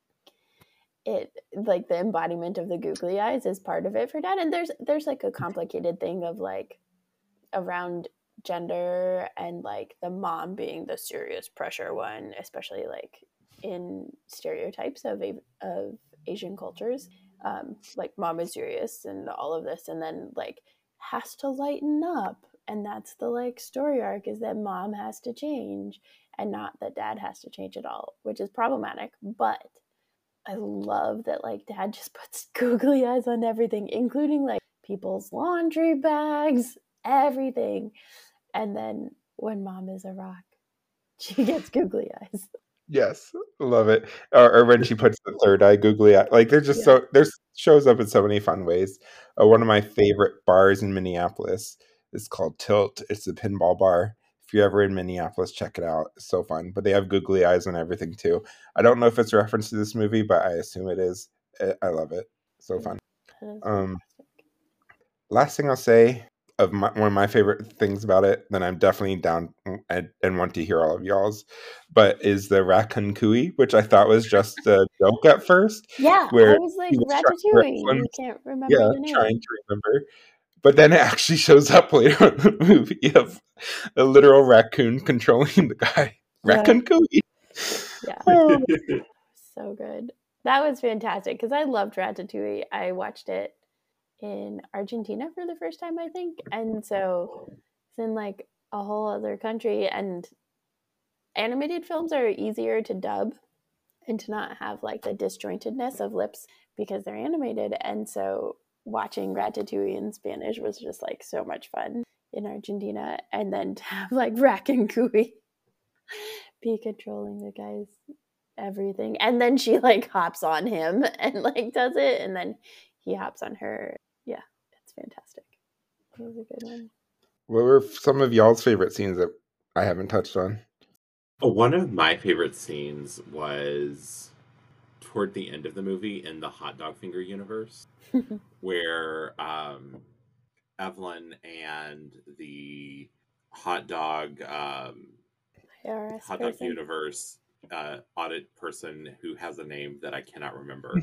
it like the embodiment of the googly eyes is part of it for dad. And there's there's like a complicated thing of like around gender and like the mom being the serious pressure one, especially like in stereotypes of of Asian cultures. Um, like mom is serious and all of this, and then like has to lighten up, and that's the like story arc is that mom has to change and not that dad has to change at all, which is problematic. But I love that like dad just puts googly eyes on everything, including like people's laundry bags, everything. And then when mom is a rock, she gets googly eyes. Yes, love it. Or, or when she puts the third eye googly eye, like they're just Yeah. so there's shows up in so many fun ways. Uh, one of my favorite bars in Minneapolis is called Tilt. It's a pinball bar. If you're ever in Minneapolis, check it out. It's so fun. But they have googly eyes and everything too. I don't know if it's a reference to this movie, but I assume it is. I I love it. So fun. That is Um, fantastic. last thing I'll say of my, one of my favorite things about it, then I'm definitely down and, and want to hear all of y'all's, but is the raccoon cooey, which I thought was just a joke at first, Yeah, where I was like he was trying, where Ratatouille. everyone You was, can't remember yeah, the trying name. to remember, but then it actually shows up later in the movie of a literal raccoon controlling the guy. Yeah. Raccoon cooey. Yeah, Oh. so good. That was fantastic because I loved Ratatouille. I watched it in Argentina for the first time, I think, and so it's in like a whole other country. And animated films are easier to dub and to not have like the disjointedness of lips because they're animated. And so watching Ratatouille in Spanish was just like so much fun in Argentina. And then to have like Raccoon Cooey be controlling the guy's everything. And then she like hops on him and like does it. And then he hops on her. Yeah, it's fantastic. It was a good one. What were some of y'all's favorite scenes that I haven't touched on? One of my favorite scenes was toward the end of the movie in the Hot Dog Finger universe, where um, Evelyn and the hot dog um, I R S hot dog person. universe uh, audit person who has a name that I cannot remember.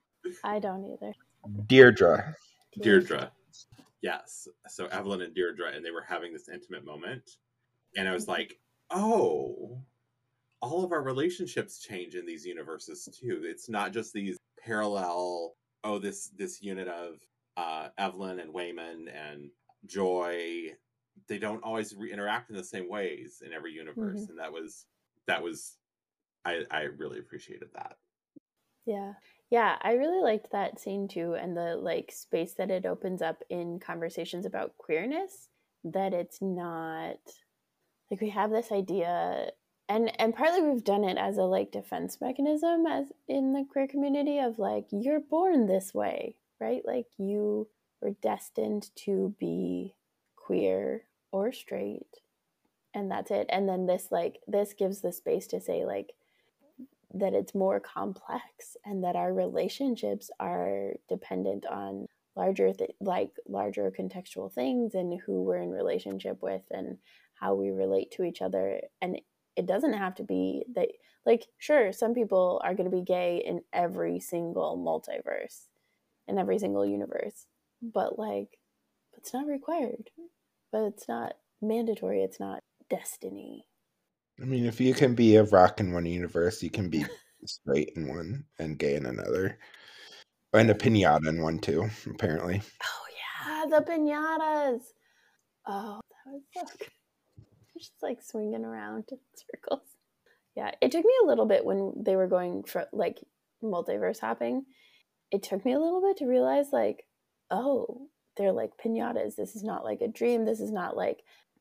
I don't either. Deirdre. Deirdre. Yes. So Evelyn and Deirdre, and they were having this intimate moment. And I was like, oh, all of our relationships change in these universes too. It's not just these parallel, oh, this this unit of uh, Evelyn and Wayman and Joy. They don't always re- interact in the same ways in every universe. Mhm. And that was that was I, I really appreciated that. Yeah. Yeah, I really liked that scene too, and the like space that it opens up in conversations about queerness, that it's not like we have this idea, and and partly we've done it as a like defense mechanism as in the queer community of like you're born this way, right? Like you were destined to be queer or straight, and that's it. And then this like this gives the space to say like that it's more complex and that our relationships are dependent on larger th- like larger contextual things and who we're in relationship with and how we relate to each other. And it doesn't have to be that like sure some people are going to be gay in every single multiverse in every single universe, but like it's not required, but it's not mandatory, it's not destiny. I mean, if you can be a rock in one universe, you can be straight in one and gay in another. And a pinata in one too, apparently. Oh yeah, the pinatas. Oh, that was so good. Just like swinging around in circles. Yeah, it took me a little bit when they were going for like multiverse hopping. It took me a little bit to realize like, oh, they're like pinatas. This is not like a dream. This is not like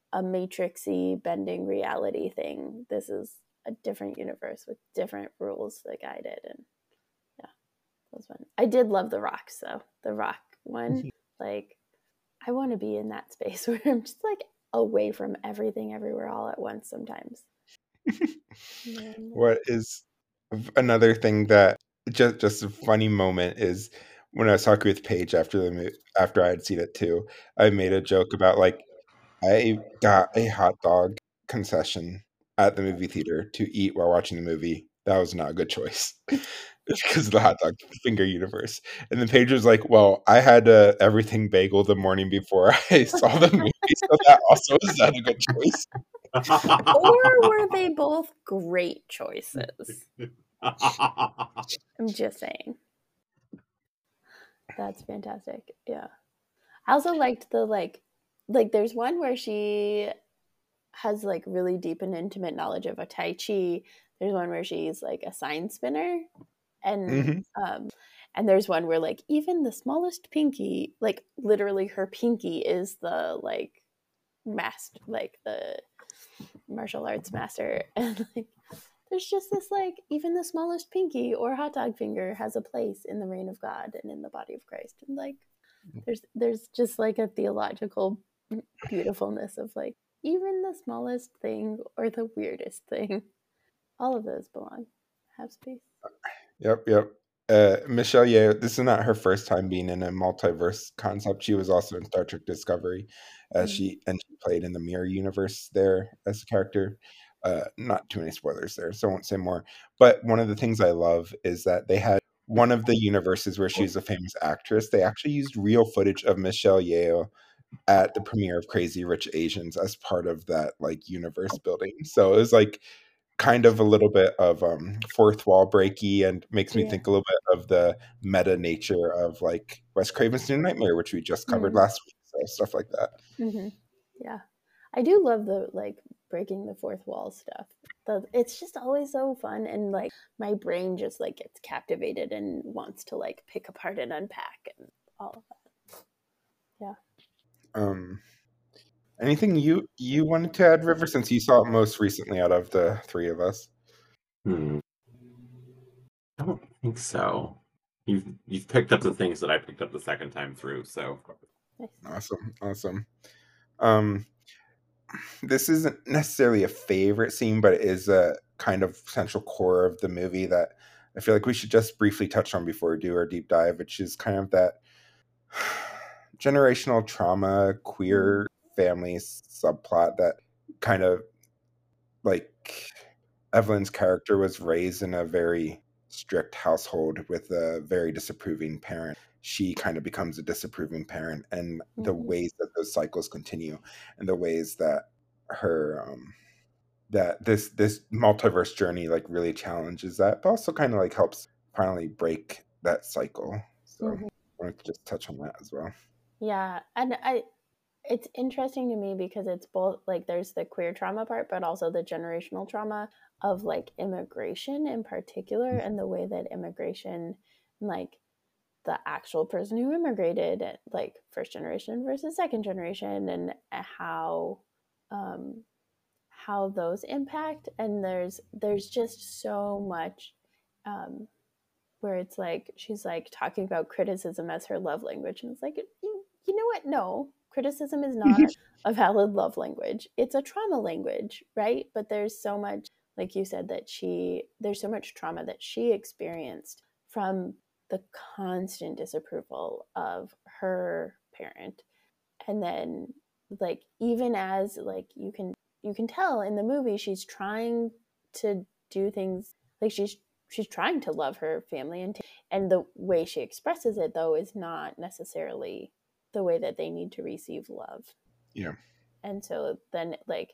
a matrixy bending reality thing. This is a different universe with different rules to guide it. And yeah, that was fun. I did love the rocks though. The rock one, like I want to be in that space where I'm just like away from everything everywhere all at once sometimes. What is another thing that just just a funny moment is when I was talking with Paige after the mo- after I had seen it too. I made a joke about like I got a hot dog concession at the movie theater to eat while watching the movie. That was not a good choice because of the hot dog finger universe. And then Paige was like, "Well, I had a everything bagel the morning before I saw the movie, so that also is not a good choice." Or were they both great choices? I'm just saying. That's fantastic. Yeah. I also liked the like like there's one where she has like really deep and intimate knowledge of a Tai Chi. There's one where she's like a sign spinner. And mm-hmm. um and there's one where like even the smallest pinky, like literally her pinky is the like master, like the martial arts master. And like there's just this like even the smallest pinky or hot dog finger has a place in the reign of God and in the body of Christ. And like there's there's just like a theological beautifulness of like even the smallest thing or the weirdest thing, all of those belong, have space. Yep, yep. Uh, Michelle Yeoh, this is not her first time being in a multiverse concept. She was also in Star Trek Discovery, as mm-hmm. she and she played in the Mirror Universe there as a character. Uh, not too many spoilers there, so I won't say more. But one of the things I love is that they had one of the universes where she's a famous actress. They actually used real footage of Michelle Yeoh at the premiere of Crazy Rich Asians as part of that like universe building. So it was like kind of a little bit of um, fourth wall breaky and makes me yeah. think a little bit of the meta nature of like Wes Craven's New Nightmare, which we just covered mm-hmm. last week. So stuff like that. Mm-hmm. Yeah. I do love the like breaking the fourth wall stuff. The, it's just always so fun. And like my brain just like gets captivated and wants to like pick apart and unpack and all of that. Yeah. Um, Anything you you wanted to add, River, since you saw it most recently out of the three of us? Hmm. I don't think so. You've you've picked up the things that I picked up the second time through, so awesome, awesome. Um, this isn't necessarily a favorite scene, but it is a kind of central core of the movie that I feel like we should just briefly touch on before we do our deep dive, which is kind of that generational trauma, queer family subplot that kind of like Evelyn's character was raised in a very strict household with a very disapproving parent. She kind of becomes a disapproving parent, and mm-hmm. the ways that those cycles continue and the ways that her um that this this multiverse journey like really challenges that, but also kind of like helps finally break that cycle. So mm-hmm. I wanted to just touch on that as well. Yeah, and I it's interesting to me because it's both like there's the queer trauma part, but also the generational trauma of like immigration in particular, mm-hmm. and the way that immigration, like the actual person who immigrated, like first generation versus second generation, and how um, how those impact. And there's there's just so much um, where it's like she's like talking about criticism as her love language, and it's like you, you know what? No. Criticism is not a valid love language. It's a trauma language, right? But there's so much, like you said, that she, there's so much trauma that she experienced from the constant disapproval of her parent. And then like, even as like, you can, you can tell in the movie, she's trying to do things like she's, she's trying to love her family, and, t- and the way she expresses it though, is not necessarily the way that they need to receive love. Yeah. And so then like,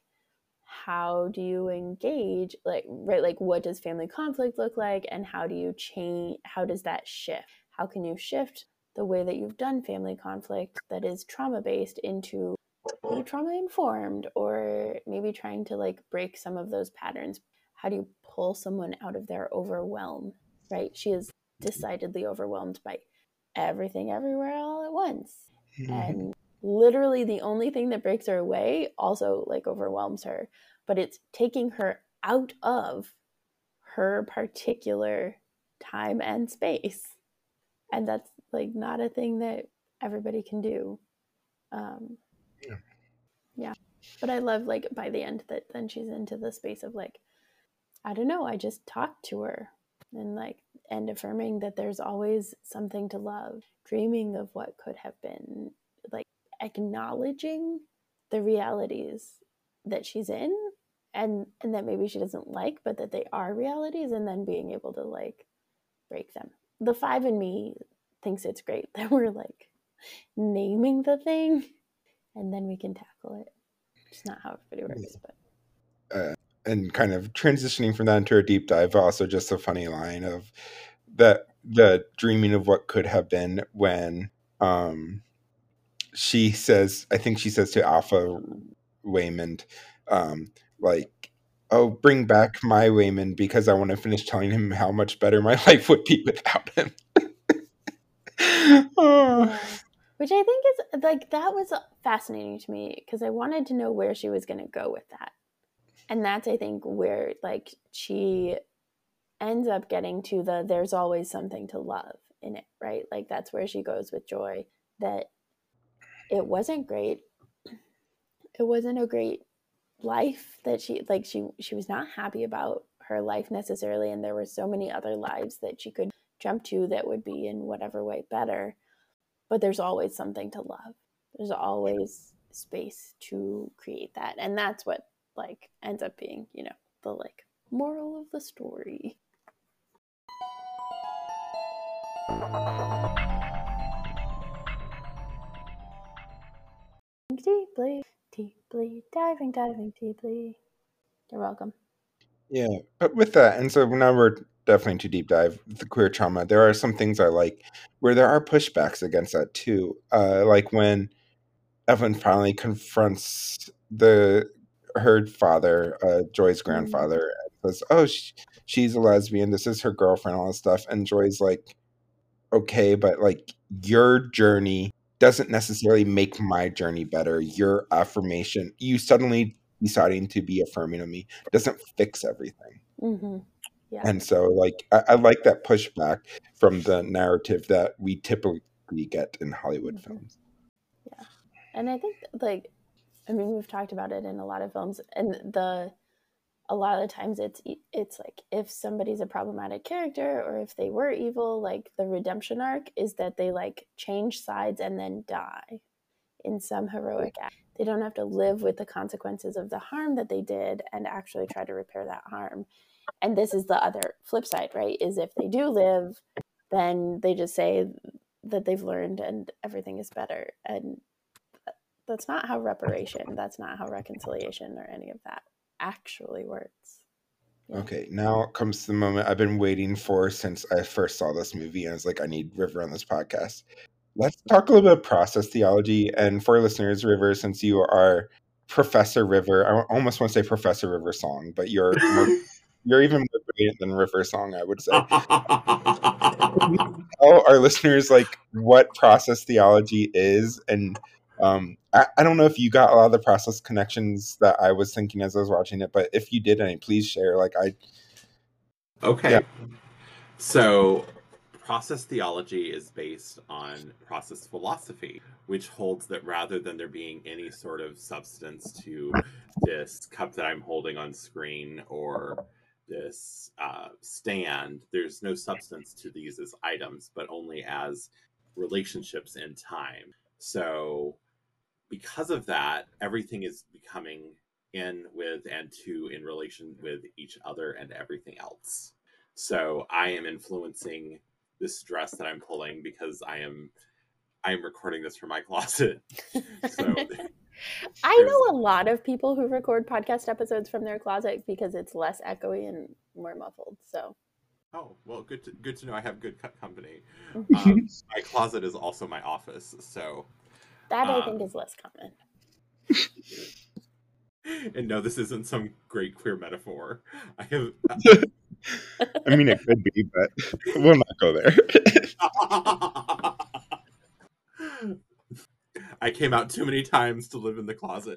how do you engage, like, right, like what does family conflict look like, and how do you change, how does that shift? How can you shift the way that you've done family conflict that is trauma based into maybe trauma informed, or maybe trying to like break some of those patterns? How do you pull someone out of their overwhelm, right? She is decidedly overwhelmed by everything everywhere all at once. Mm-hmm. And literally the only thing that breaks her away also like overwhelms her, but it's taking her out of her particular time and space. And that's like not a thing that everybody can do. Um, yeah. yeah. But I love like by the end that then she's into the space of like, I don't know, I just talked to her and like, and affirming that there's always something to love, dreaming of what could have been, like acknowledging the realities that she's in and and that maybe she doesn't like, but that they are realities, and then being able to like break them. The five in me thinks it's great that we're like naming the thing and then we can tackle it. It's not how everybody works, but uh, and kind of transitioning from that into a deep dive, also just a funny line of that the dreaming of what could have been when um she says, I think she says to Alpha Waymond, um, like, oh, bring back my Waymond because I want to finish telling him how much better my life would be without him. Oh. Yeah. Which I think is like, that was fascinating to me because I wanted to know where she was going to go with that. And that's, I think, where like she ends up getting to the, there's always something to love in it, right? Like that's where she goes with Joy, that it wasn't great. It wasn't a great life that she, like she, she was not happy about her life necessarily. And there were so many other lives that she could jump to that would be in whatever way better. But there's always something to love. There's always space to create that. And that's what like ends up being, you know, the like moral of the story. Deeply, deeply, diving, diving deeply. You're welcome. Yeah, but with that, and so now we're definitely into deep dive the queer trauma. There are some things I like where there are pushbacks against that too. Uh, like when Evelyn finally confronts the her father, uh, Joy's grandfather, and says, "Oh, she, she's a lesbian. This is her girlfriend. All this stuff." And Joy's like, "Okay, but like your journey doesn't necessarily make my journey better. Your affirmation, you suddenly deciding to be affirming of me, doesn't fix everything." Mm-hmm. Yeah. And so, like, I, I like that pushback from the narrative that we typically get in Hollywood mm-hmm. films. Yeah. And I think, like, I mean, we've talked about it in a lot of films, and the a lot of the times it's it's like if somebody's a problematic character or if they were evil, like the redemption arc is that they like change sides and then die in some heroic act. They don't have to live with the consequences of the harm that they did and actually try to repair that harm. And this is the other flip side, right? Is if they do live, then they just say that they've learned and everything is better. And that's not how reparation, that's not how reconciliation or any of that actually works. Yeah. Okay, now comes the moment I've been waiting for since I first saw this movie, and I was like, I need River on this podcast. Let's talk a little bit of process theology. And for listeners, River, since you are Professor River, I almost want to say Professor River Song, but you're more, you're even more brilliant than River Song, I would say. Tell our listeners like what process theology is, and um, I, I don't know if you got a lot of the process connections that I was thinking as I was watching it, but if you did any, please share. Like I, okay. Yeah. So, process theology is based on process philosophy, which holds that rather than there being any sort of substance to this cup that I'm holding on screen or this uh, stand, there's no substance to these as items, but only as relationships in time. So, because of that, everything is becoming in with and to in relation with each other and everything else. So I am influencing this dress that I'm pulling because I am I am recording this from my closet. So I know a lot of people who record podcast episodes from their closet because it's less echoey and more muffled. So oh well, good to, good to know I have good company. Um, my closet is also my office, so that I um, think is less common. And no, this isn't some great queer metaphor. I have. I mean, it could be, but we'll not go there. I came out too many times to live in the closet.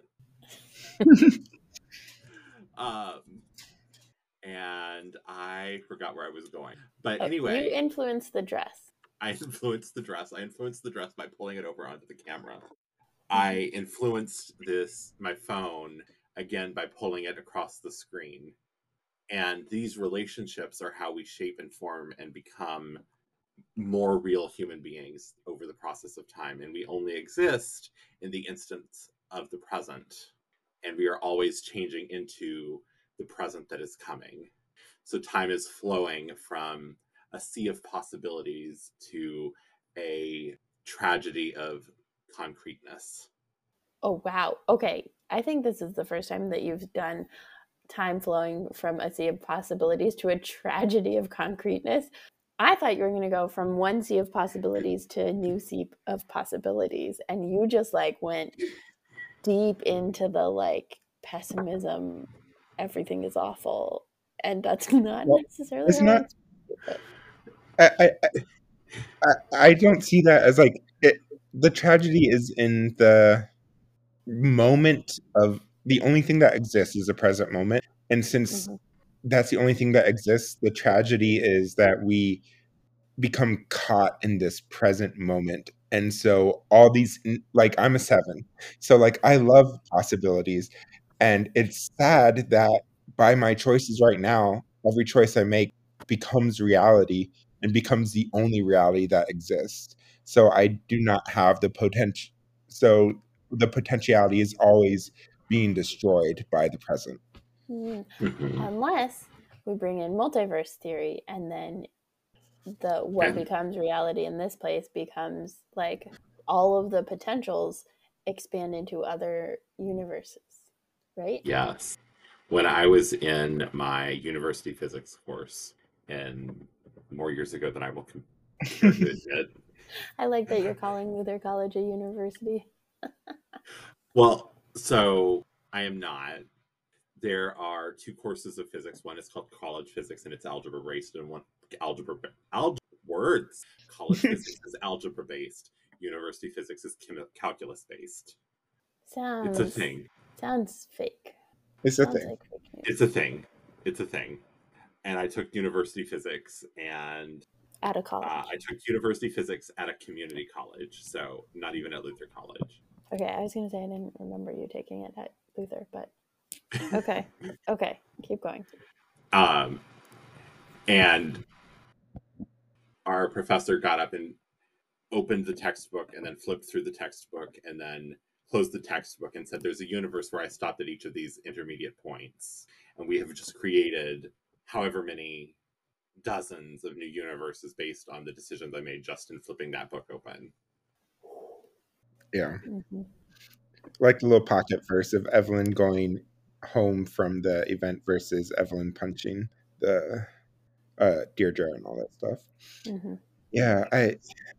um, and I forgot where I was going. But Oh, anyway, you influenced the dress. I influenced the dress. I influenced the dress by pulling it over onto the camera. I influenced this, my phone, again by pulling it across the screen. And these relationships are how we shape and form and become more real human beings over the process of time. And we only exist in the instance of the present. And we are always changing into the present that is coming. So time is flowing from a sea of possibilities to a tragedy of concreteness. Oh, wow. Okay. I think this is the first time that you've done time flowing from a sea of possibilities to a tragedy of concreteness. I thought you were going to go from one sea of possibilities to a new sea of possibilities. And you just like went deep into the like pessimism, everything is awful. And that's not Well, necessarily it's how not. I, but... I, I I I don't see that as like it, the tragedy is in the moment of the only thing that exists is the present moment, and since mm-hmm. that's the only thing that exists, the tragedy is that we become caught in this present moment. And so all these, like, I'm a seven, so like I love possibilities, and it's sad that by my choices right now, every choice I make becomes reality and becomes the only reality that exists. So I do not have the potential, so the potentiality is always being destroyed by the present. Mm. Mm-hmm. Unless we bring in multiverse theory, and then the what And- becomes reality in this place becomes like all of the potentials expand into other universes, right? Yes. When I was in my university physics course, and more years ago than I will care to admit. I like that you're calling Luther College a university. Well, so I am not. There are two courses of physics. One is called college physics, and it's algebra based, and one algebra algebra words. College physics is algebra based. University physics is calculus based. Sounds It's a thing. Sounds fake. It's a Sounds thing. like fake news. It's a thing. It's a thing. And I took university physics, and At a college. uh, I took university physics at a community college, so not even at Luther College. Okay, I was going to say I didn't remember you taking it at Luther, but okay. Okay, keep going. Um, and our professor got up and opened the textbook and then flipped through the textbook and then closed the textbook and said, there's a universe where I stopped at each of these intermediate points. And we have just created however many dozens of new universes based on the decisions I made just in flipping that book open. Yeah. Mm-hmm. Like the little pocket verse of Evelyn going home from the event versus Evelyn punching the uh, Deirdre and all that stuff. Mm-hmm. Yeah, I.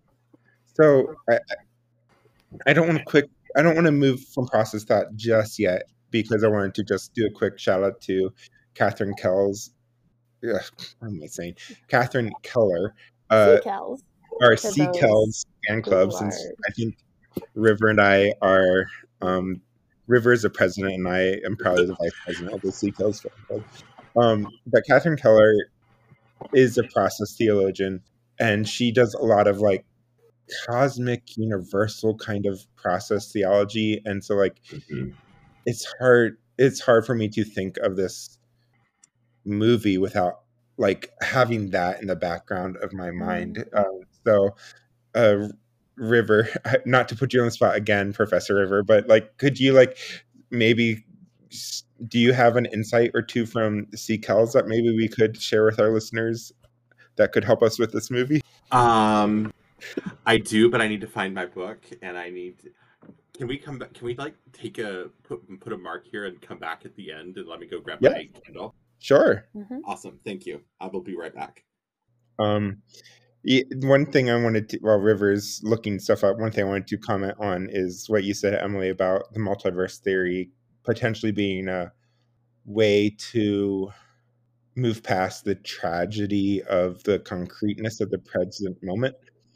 So I, I don't want to quick. I don't want to move from process thought just yet because I wanted to just do a quick shout out to Catherine Kells. Ugh, what am I saying? Catherine Keller. Uh, C-Kells. our For C. those Kells fan club, who since are- I think River and I are. Um, River is the president, and I am probably the vice president of the C. Kells fan club. Um, but Catherine Keller is a process theologian, and she does a lot of like cosmic, universal kind of process theology. And so, like, Mm-hmm. it's hard. It's hard for me to think of this movie without like having that in the background of my mind. Mm-hmm. Um, so, uh, River, not to put you on the spot again, Professor River, but like, could you like maybe do you have an insight or two from C. Kells that maybe we could share with our listeners that could help us with this movie? Um, I do, but I need to find my book, and I need. To, can we come back? Can we like take a put put a mark here and come back at the end and let me go grab Yeah. my Kindle? Sure. Mm-hmm. Awesome, thank you. I will be right back. Um, one thing I wanted to, while River's looking stuff up, one thing I wanted to comment on is what you said, Emily, about the multiverse theory potentially being a way to move past the tragedy of the concreteness of the present moment.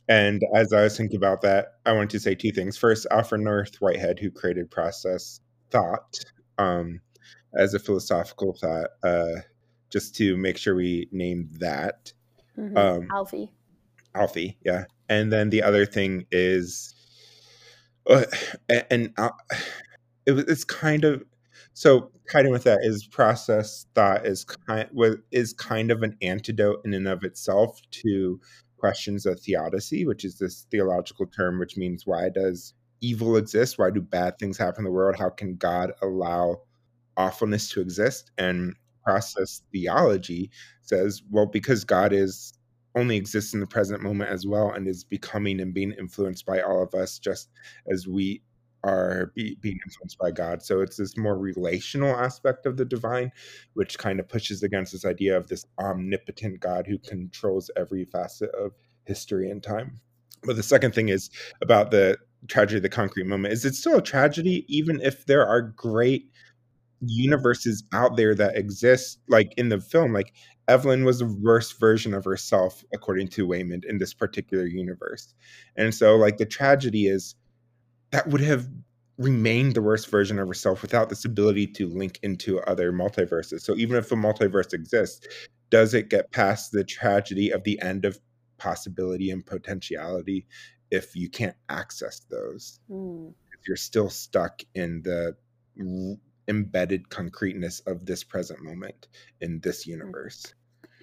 And as I was thinking about that, I want to say two things. First, Alfred North Whitehead, who created process thought um, as a philosophical thought, uh, just to make sure we name that. Mm-hmm. Um, Alfie. Alfie, yeah. And then the other thing is, uh, and uh, it was it's kind of so kind of with that is process thought is kind is kind of an antidote in and of itself to questions of theodicy, which is this theological term which means why does evil exist? Why do bad things happen in the world? How can God allow awfulness to exist? And process theology says, well, because God is only exists in the present moment as well and is becoming and being influenced by all of us just as we are be, being influenced by God. So it's this more relational aspect of the divine, which kind of pushes against this idea of this omnipotent God who controls every facet of history and time. But the second thing is about the tragedy of the concrete moment is it's still a tragedy, even if there are great universes out there that exist, like in the film, like Evelyn was the worst version of herself, according to Waymond, in this particular universe. And so like the tragedy is that would have remained the worst version of herself without this ability to link into other multiverses. So even if a multiverse exists, does it get past the tragedy of the end of possibility and potentiality if you can't access those? Mm. If you're still stuck in the r- embedded concreteness of this present moment in this universe.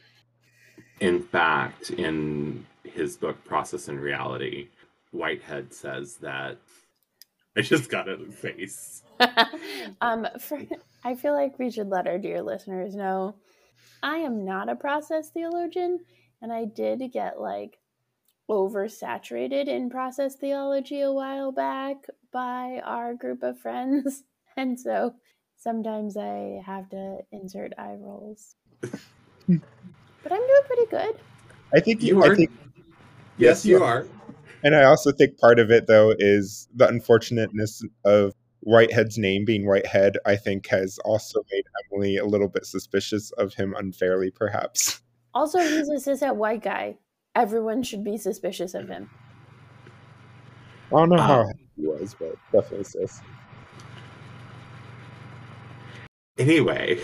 In fact, in his book Process and Reality, Whitehead says that I just got it in the face. um, for, I feel like we should let our dear listeners know I am not a process theologian, and I did get like oversaturated in process theology a while back by our group of friends, and so sometimes I have to insert eye rolls. But I'm doing pretty good. I think You I are. think Yes, you are. And I also think part of it, though, is the unfortunateness of Whitehead's name being Whitehead, I think has also made Emily a little bit suspicious of him unfairly, perhaps. Also, he's a cishet white guy. Everyone should be suspicious of him. I don't know how Um, he was, but definitely cis. Anyway,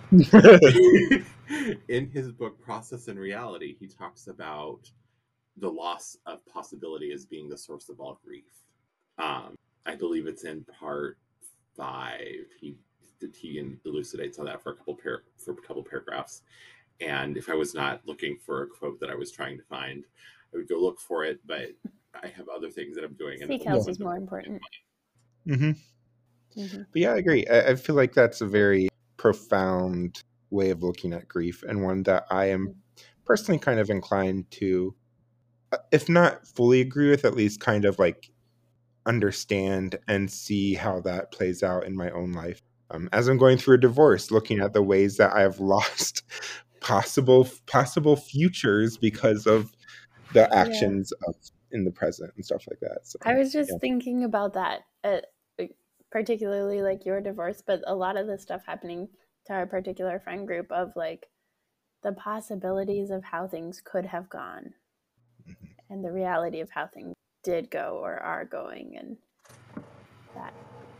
in his book Process and Reality, he talks about the loss of possibility as being the source of all grief. Um, I believe it's in part five. He he elucidates on that for a couple par- for a couple paragraphs. And if I was not looking for a quote that I was trying to find, I would go look for it. But I have other things that I'm doing. Seek help is more important. Mm-hmm. Mm-hmm. But yeah, I agree. I, I feel like that's a very profound way of looking at grief, and one that I am personally kind of inclined to, if not fully agree with, at least kind of like understand and see how that plays out in my own life. Um, as I'm going through a divorce, looking at the ways that I have lost possible possible futures because of the actions yeah. of in the present and stuff like that. So I was just yeah. thinking about that, uh, particularly like your divorce, but a lot of the stuff happening to our particular friend group of like the possibilities of how things could have gone mm-hmm. and the reality of how things did go or are going, and that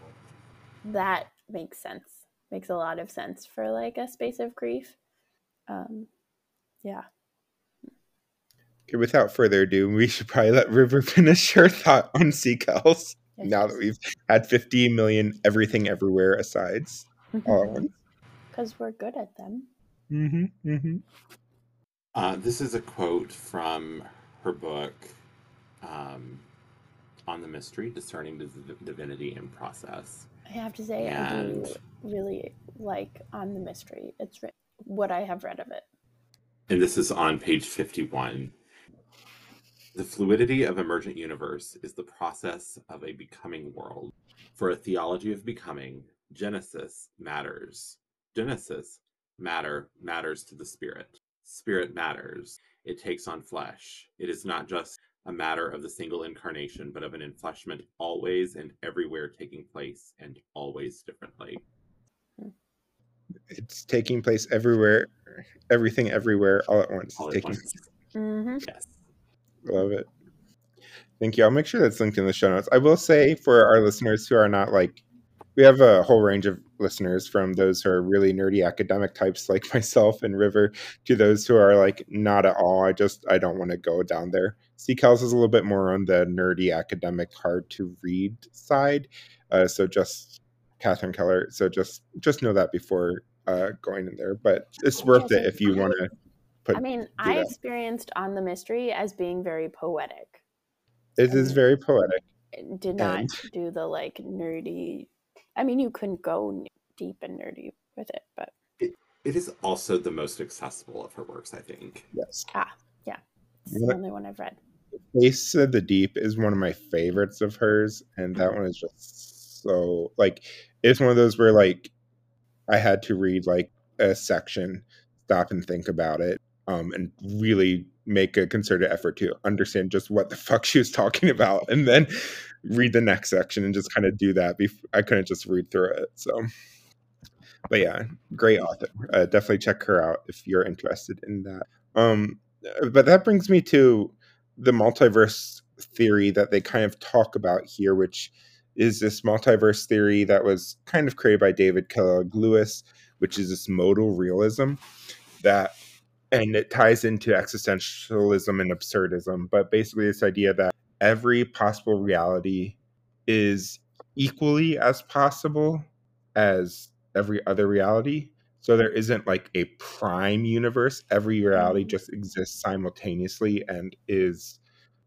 that makes sense. Makes a lot of sense for like a space of grief. Um, yeah. Okay, without further ado, we should probably let River finish her thought on seagulls. Yes, now yes. that we've had fifty million everything everywhere asides all at once. Because we're good at them. Mm-hmm, mm-hmm. Uh, this is a quote from her book, um, On the Mystery, Discerning the Divinity in Process. I have to say, and... I do really like On the Mystery. It's re- what I have read of it. And this is on page fifty-one. The fluidity of emergent universe is the process of a becoming world. For a theology of becoming, Genesis matters. Genesis, matter, matters to the spirit. Spirit matters. It takes on flesh. It is not just a matter of the single incarnation, but of an enfleshment always and everywhere taking place and always differently. It's taking place everywhere, everything everywhere, all at once. All at taking once. Mm-hmm. Yes. Love it. Thank you. I'll make sure that's linked in the show notes. I will say for our listeners who are not like, we have a whole range of listeners, from those who are really nerdy academic types like myself and River to those who are like not at all. I just, I don't want to go down there. C Cal is a little bit more on the nerdy academic, hard to read side. Uh, so just Catherine Keller. So just, just know that before uh, going in there, but it's worth it if you want to put. I mean, I that. experienced On the Mystery as being very poetic. It is very poetic. Did not and... do the like nerdy. I mean, you couldn't go deep and nerdy with it, but it, it is also the most accessible of her works, I think. Yes. Ah, yeah. It's what? the only one I've read. Face of the Deep is one of my favorites of hers, and that one is just so like it's one of those where like I had to read like a section, stop and think about it, um, and really make a concerted effort to understand just what the fuck she was talking about, and then read the next section and just kind of do that. Before I couldn't just read through it. So, but yeah, great author. Uh, definitely check her out if you're interested in that. Um, but that brings me to the multiverse theory that they kind of talk about here, which is this multiverse theory that was kind of created by David Kellogg Lewis, which is this modal realism that, and it ties into existentialism and absurdism, but basically this idea that every possible reality is equally as possible as every other reality. So there isn't like a prime universe. Every reality just exists simultaneously and is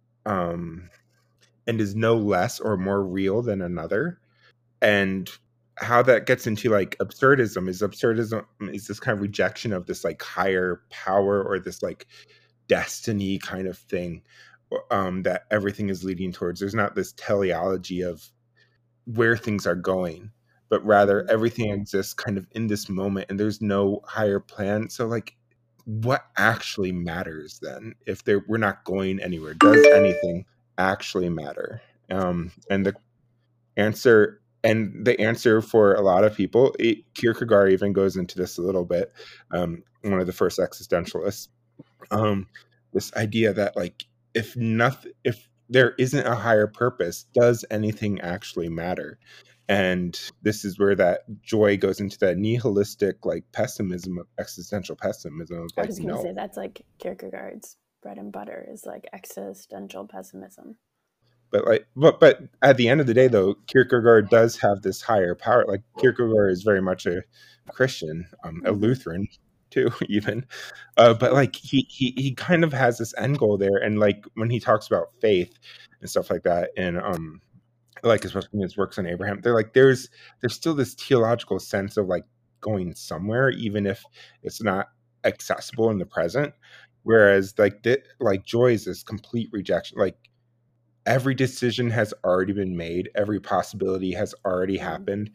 um and is no less or more real than another. And how that gets into like absurdism is absurdism is this kind of rejection of this like higher power or this like destiny kind of thing um, that everything is leading towards. There's not this teleology of where things are going, but rather everything exists kind of in this moment and there's no higher plan. So like what actually matters then if there we're not going anywhere? Does anything actually matter? Um, and the answer and the answer for a lot of people, it, Kierkegaard even goes into this a little bit, um, one of the first existentialists, um, this idea that like if nothing, if there isn't a higher purpose, does anything actually matter? And this is where that joy goes into that nihilistic like pessimism, of existential pessimism. Of, like, I was going to no. say that's like Kierkegaard's bread and butter is like existential pessimism. But like, but but at the end of the day, though, Kierkegaard does have this higher power. Like Kierkegaard is very much a Christian, um, a Lutheran too, even. Uh, but like he he he kind of has this end goal there, and like when he talks about faith and stuff like that, and um, like especially in his works on Abraham, they're like there's there's still this theological sense of like going somewhere, even if it's not accessible in the present. Whereas like th- like joy is this complete rejection, like. Every decision has already been made. Every possibility has already happened.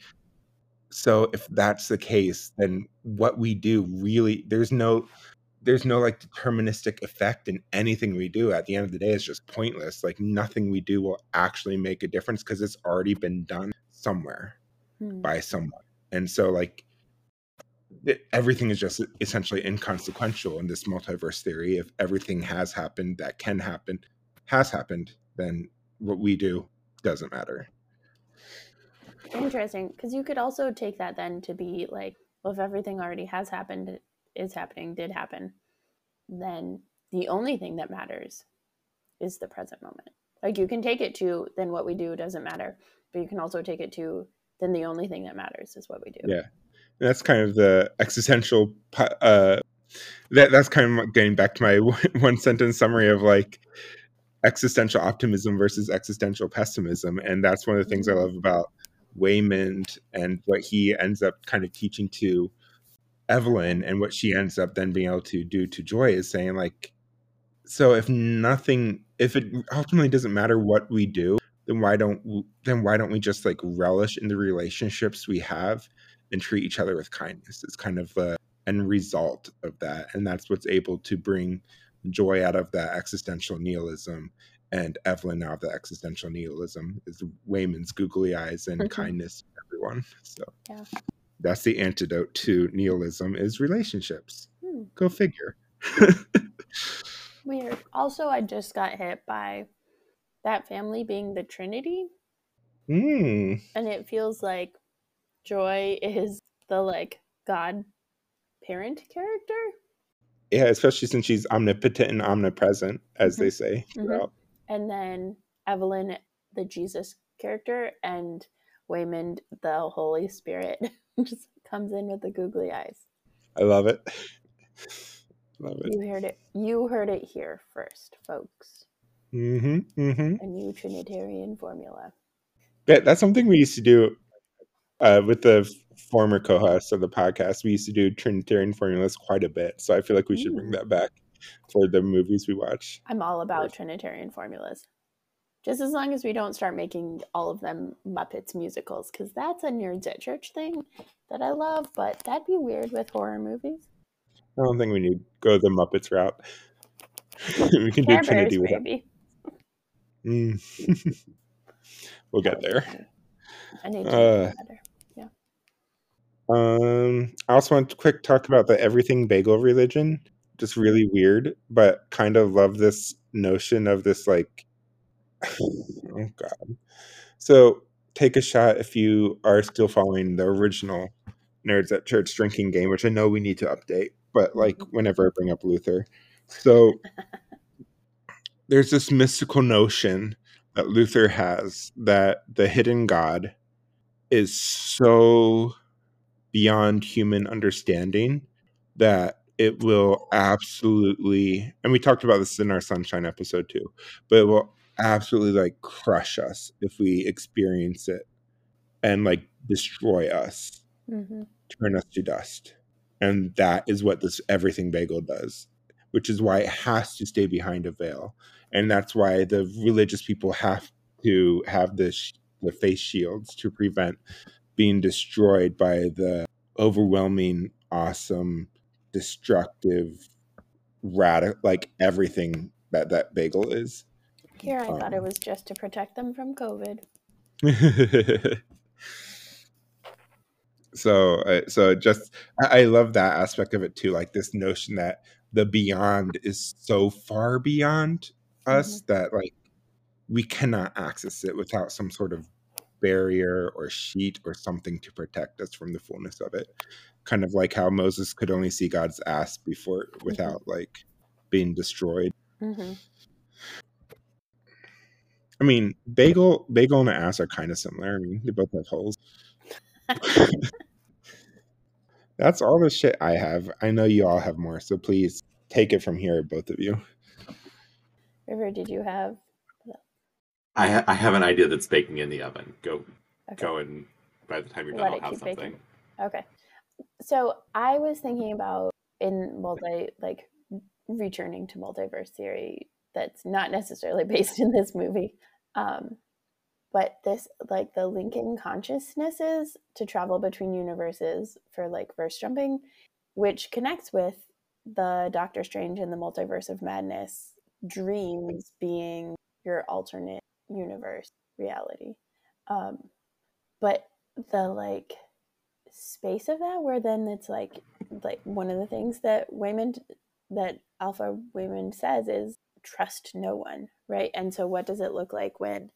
So if that's the case, then what we do really, there's no, there's no like deterministic effect in anything we do. At the end of the day, it's just pointless. Like nothing we do will actually make a difference because it's already been done somewhere hmm. by someone. And so like it, everything is just essentially inconsequential in this multiverse theory. If everything has happened that can happen, has happened, then what we do doesn't matter. Interesting, because you could also take that then to be like, well, if everything already has happened, is happening, did happen, then the only thing that matters is the present moment. Like you can take it to, then what we do doesn't matter, but you can also take it to, then the only thing that matters is what we do. Yeah, and that's kind of the existential, uh, that that's kind of getting back to my one sentence summary of like, existential optimism versus existential pessimism. And that's one of the things I love about Waymond and what he ends up kind of teaching to Evelyn and what she ends up then being able to do to Joy is saying like, so if nothing, if it ultimately doesn't matter what we do, then why don't, then why don't we just like relish in the relationships we have and treat each other with kindness? It's kind of a end result of that. And that's what's able to bring Joy out of that existential nihilism and Evelyn out of the existential nihilism is Waymond's googly eyes and mm-hmm. kindness to everyone. So yeah. That's the antidote to nihilism is relationships. Hmm. Go figure. Weird. Also, I just got hit by that family being the Trinity. Mm. And it feels like Joy is the like God parent character. Yeah, especially since she's omnipotent and omnipresent, as Mhm. they say Mhm. throughout. And then Evelyn, the Jesus character, and Waymond, the Holy Spirit, just comes in with the googly eyes. I love it. Love it. You heard it. You heard it here first, folks. Mm-hmm. Mm-hmm. A new Trinitarian formula. Yeah, that's something we used to do uh, with the former co-hosts of the podcast. We used to do Trinitarian formulas quite a bit, so I feel like we should bring Mm. that back for the movies we watch. I'm all about Trinitarian formulas. Just as long as we don't start making all of them Muppets musicals, because that's a Nerds at Church thing that I love, but that'd be weird with horror movies. I don't think we need to go the Muppets route. We can do Care Trinity Bears, without. baby. Mm. We'll That get would be there. funny. I need to Uh, make better. Yeah. Um, I also want to quick talk about the everything bagel religion. Just really weird, but kind of love this notion of this like, oh god. So take a shot if you are still following the original Nerds at Church drinking game, which I know we need to update, but like whenever I bring up Luther. So there's this mystical notion that Luther has that the hidden God is so beyond human understanding that it will absolutely, and we talked about this in our Sunshine episode too, but it will absolutely like crush us if we experience it and like destroy us, Mm-hmm. turn us to dust. And that is what this everything bagel does, which is why it has to stay behind a veil. And that's why the religious people have to have this the face shields to prevent being destroyed by the overwhelming, awesome, destructive, radical, like everything that that bagel is. Here, I Um, thought it was just to protect them from COVID. so, uh, so just I, I love that aspect of it too. Like this notion that the beyond is so far beyond us Mm-hmm. that like we cannot access it without some sort of barrier or sheet or something to protect us from the fullness of it. Kind of like how Moses could only see God's ass before without mm-hmm. like being destroyed. Mm-hmm. I mean, bagel, bagel and ass are kind of similar. I mean, they both have holes. That's all the shit I have. I know you all have more, so please take it from here, both of you. River, did you have? I ha- I have an idea that's baking in the oven. Go, Okay. go, and by the time you're Let done, it I'll have keep something. baking. Okay. So I was thinking about in multi like returning to multiverse theory that's not necessarily based in this movie, um, but this like the linking consciousnesses to travel between universes for like verse jumping, which connects with the Doctor Strange in the Multiverse of Madness dreams being your alternate universe reality. Um, but the like space of that where then it's like like one of the things that Waymond that Alpha Waymond says is trust no one, right? And so what does it look like when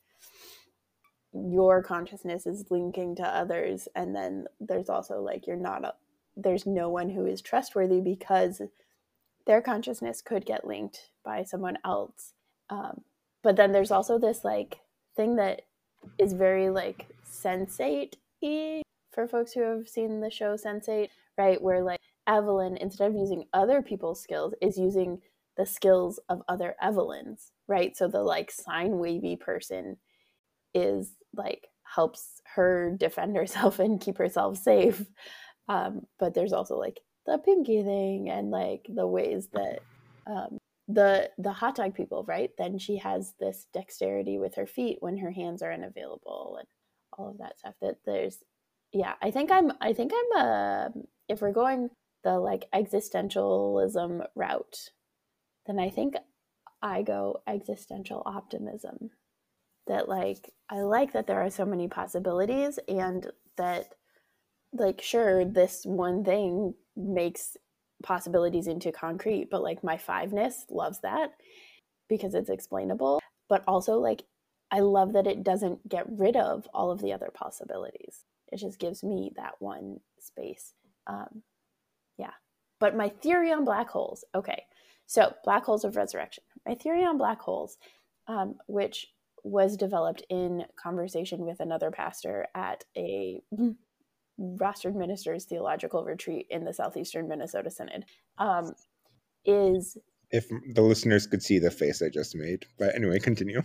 your consciousness is linking to others, and then there's also like you're not a, there's no one who is trustworthy because their consciousness could get linked by someone else. Um, but then there's also this like thing that is very like Sense eight-y for folks who have seen the show Sense eight, right? Where like Evelyn, instead of using other people's skills, is using the skills of other Evelyns, right? So the like sine wavy person is like helps her defend herself and keep herself safe. Um, but there's also like the pinky thing and like the ways that um, the the hot dog people, right? Then she has this dexterity with her feet when her hands are unavailable and all of that stuff. That there's, yeah, I think I'm, I think I'm, uh, if we're going the like existentialism route, then I think I go existential optimism. That like, I like that there are so many possibilities and that like, sure, this one thing makes possibilities into concrete, but like my fiveness loves that because it's explainable. But also like I love that it doesn't get rid of all of the other possibilities. It just gives me that one space. Um, yeah. But my theory on black holes, okay. So black holes of resurrection. My theory on black holes, um, which was developed in conversation with another pastor at a rostered ministers theological retreat in the Southeastern Minnesota Synod, um, is... If the listeners could see the face I just made. But anyway, continue.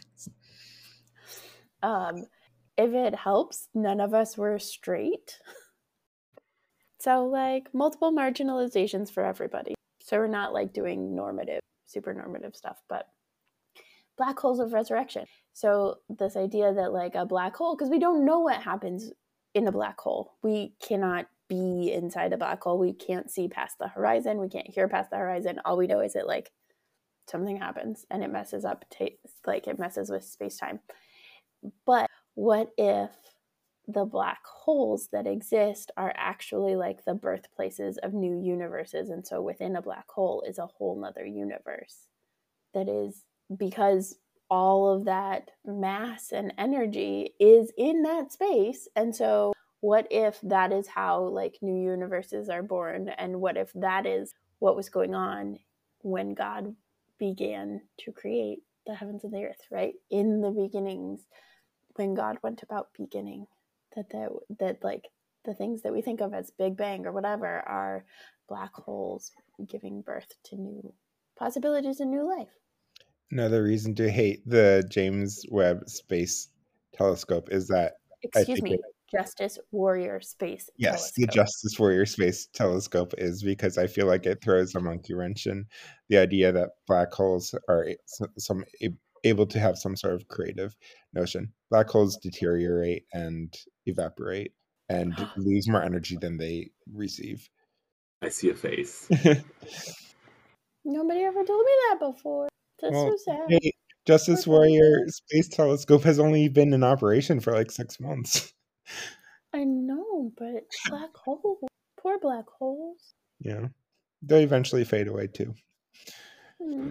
Um, if it helps, none of us were straight. So, like, multiple marginalizations for everybody. So we're not, like, doing normative, super normative stuff, but black holes of resurrection. So this idea that, like, a black hole, because we don't know what happens in a black hole. We cannot be inside a black hole. We can't see past the horizon. We can't hear past the horizon. All we know is that, like, something happens and it messes up, t- like, it messes with space-time. But what if the black holes that exist are actually like the birthplaces of new universes? And so within a black hole is a whole nother universe that is, because all of that mass and energy is in that space. And so what if that is how, like, new universes are born? And what if that is what was going on when God began to create the heavens and the earth, right? In the beginnings, when God went about beginning, that that, that like the things that we think of as Big Bang or whatever are black holes giving birth to new possibilities and new life. Another reason to hate the James Webb Space Telescope is that Excuse me, it, Justice Warrior Space yes, Telescope. the Justice Warrior Space Telescope is because I feel like it throws a monkey wrench in the idea that black holes are some able to have some sort of creative notion. Black holes deteriorate and evaporate and lose more energy than they receive. I see a face. Nobody ever told me that before. That's well, so sad. Hey, Justice Poor Warrior God. Space Telescope has only been in operation for like six months. I know, but black holes. Poor black holes. Yeah. They'll eventually fade away too. Hmm.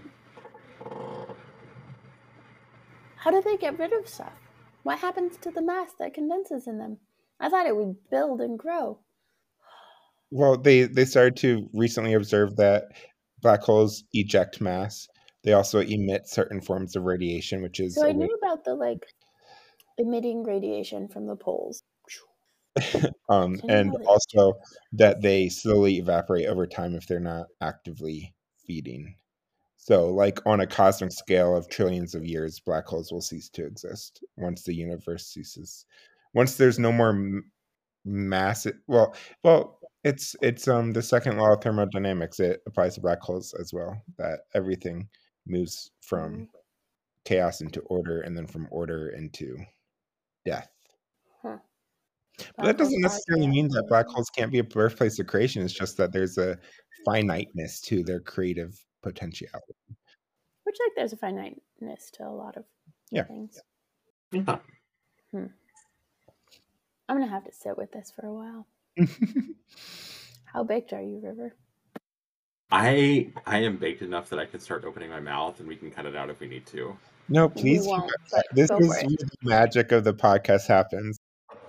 How do they get rid of stuff? What happens to the mass that condenses in them? I thought it would build and grow. Well, they, they started to recently observe that black holes eject mass. They also emit certain forms of radiation, which is... So I knew about the, like, emitting radiation from the poles. um, and also that they slowly evaporate over time if they're not actively feeding. So, like, on a cosmic scale of trillions of years, black holes will cease to exist once the universe ceases. Once there's no more m- mass, well, well, it's it's um the second law of thermodynamics. It applies to black holes as well. That everything moves from mm. chaos into order, and then from order into death. Huh. But that doesn't necessarily mean that black holes can't be a birthplace of creation. It's just that there's a finiteness to their creative potentiality. Which, like, there's a finiteness to a lot of yeah. things. Yeah. Hmm. I'm going to have to sit with this for a while. How baked are you, River? I I am baked enough that I can start opening my mouth and we can cut it out if we need to. No, please. Won't, this is where the magic of the podcast happens.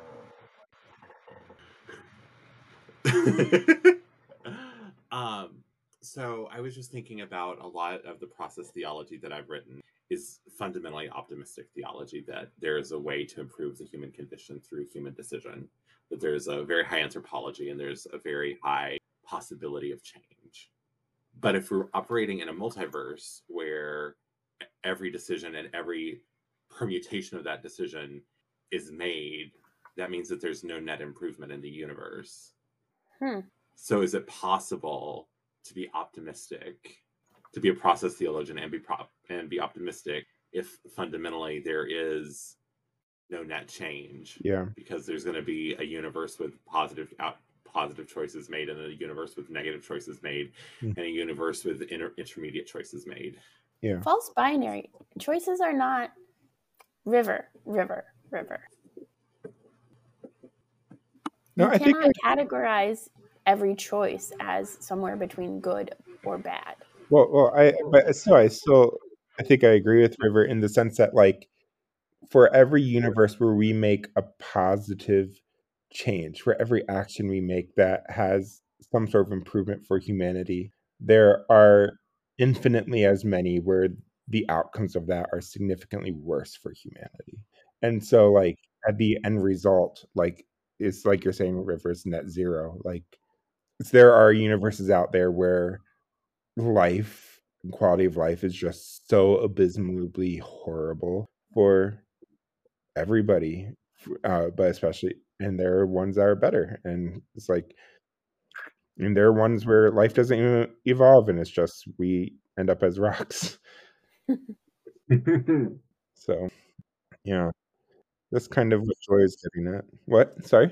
um, so I was just thinking about a lot of the process theology that I've written is fundamentally optimistic theology, that there is a way to improve the human condition through human decision, that there's a very high anthropology and there's a very high possibility of change. But if we're operating in a multiverse where every decision and every permutation of that decision is made, that means that there's no net improvement in the universe. Hmm. So is it possible to be optimistic, to be a process theologian and be prop and be optimistic if fundamentally there is no net change? Yeah. Because there's going to be a universe with positive out, positive choices made and a universe with negative choices made mm. and a universe with inter- intermediate choices made. Yeah. False binary. Choices are not river, river, river. No, you I cannot think I... categorize every choice as somewhere between good or bad. Well, well, I but still, I still, I think I agree with River in the sense that, like, for every universe where we make a positive change, for every action we make that has some sort of improvement for humanity, there are infinitely as many where the outcomes of that are significantly worse for humanity. And so, like, at the end result, like, it's like you're saying, Rivers, net zero. Like, there are universes out there where life and quality of life is just so abysmally horrible for everybody, uh, but especially, and there are ones that are better, and it's like, and there are ones where life doesn't even evolve, and it's just we end up as rocks. So, yeah, that's kind of what Joy is getting at. What? Sorry?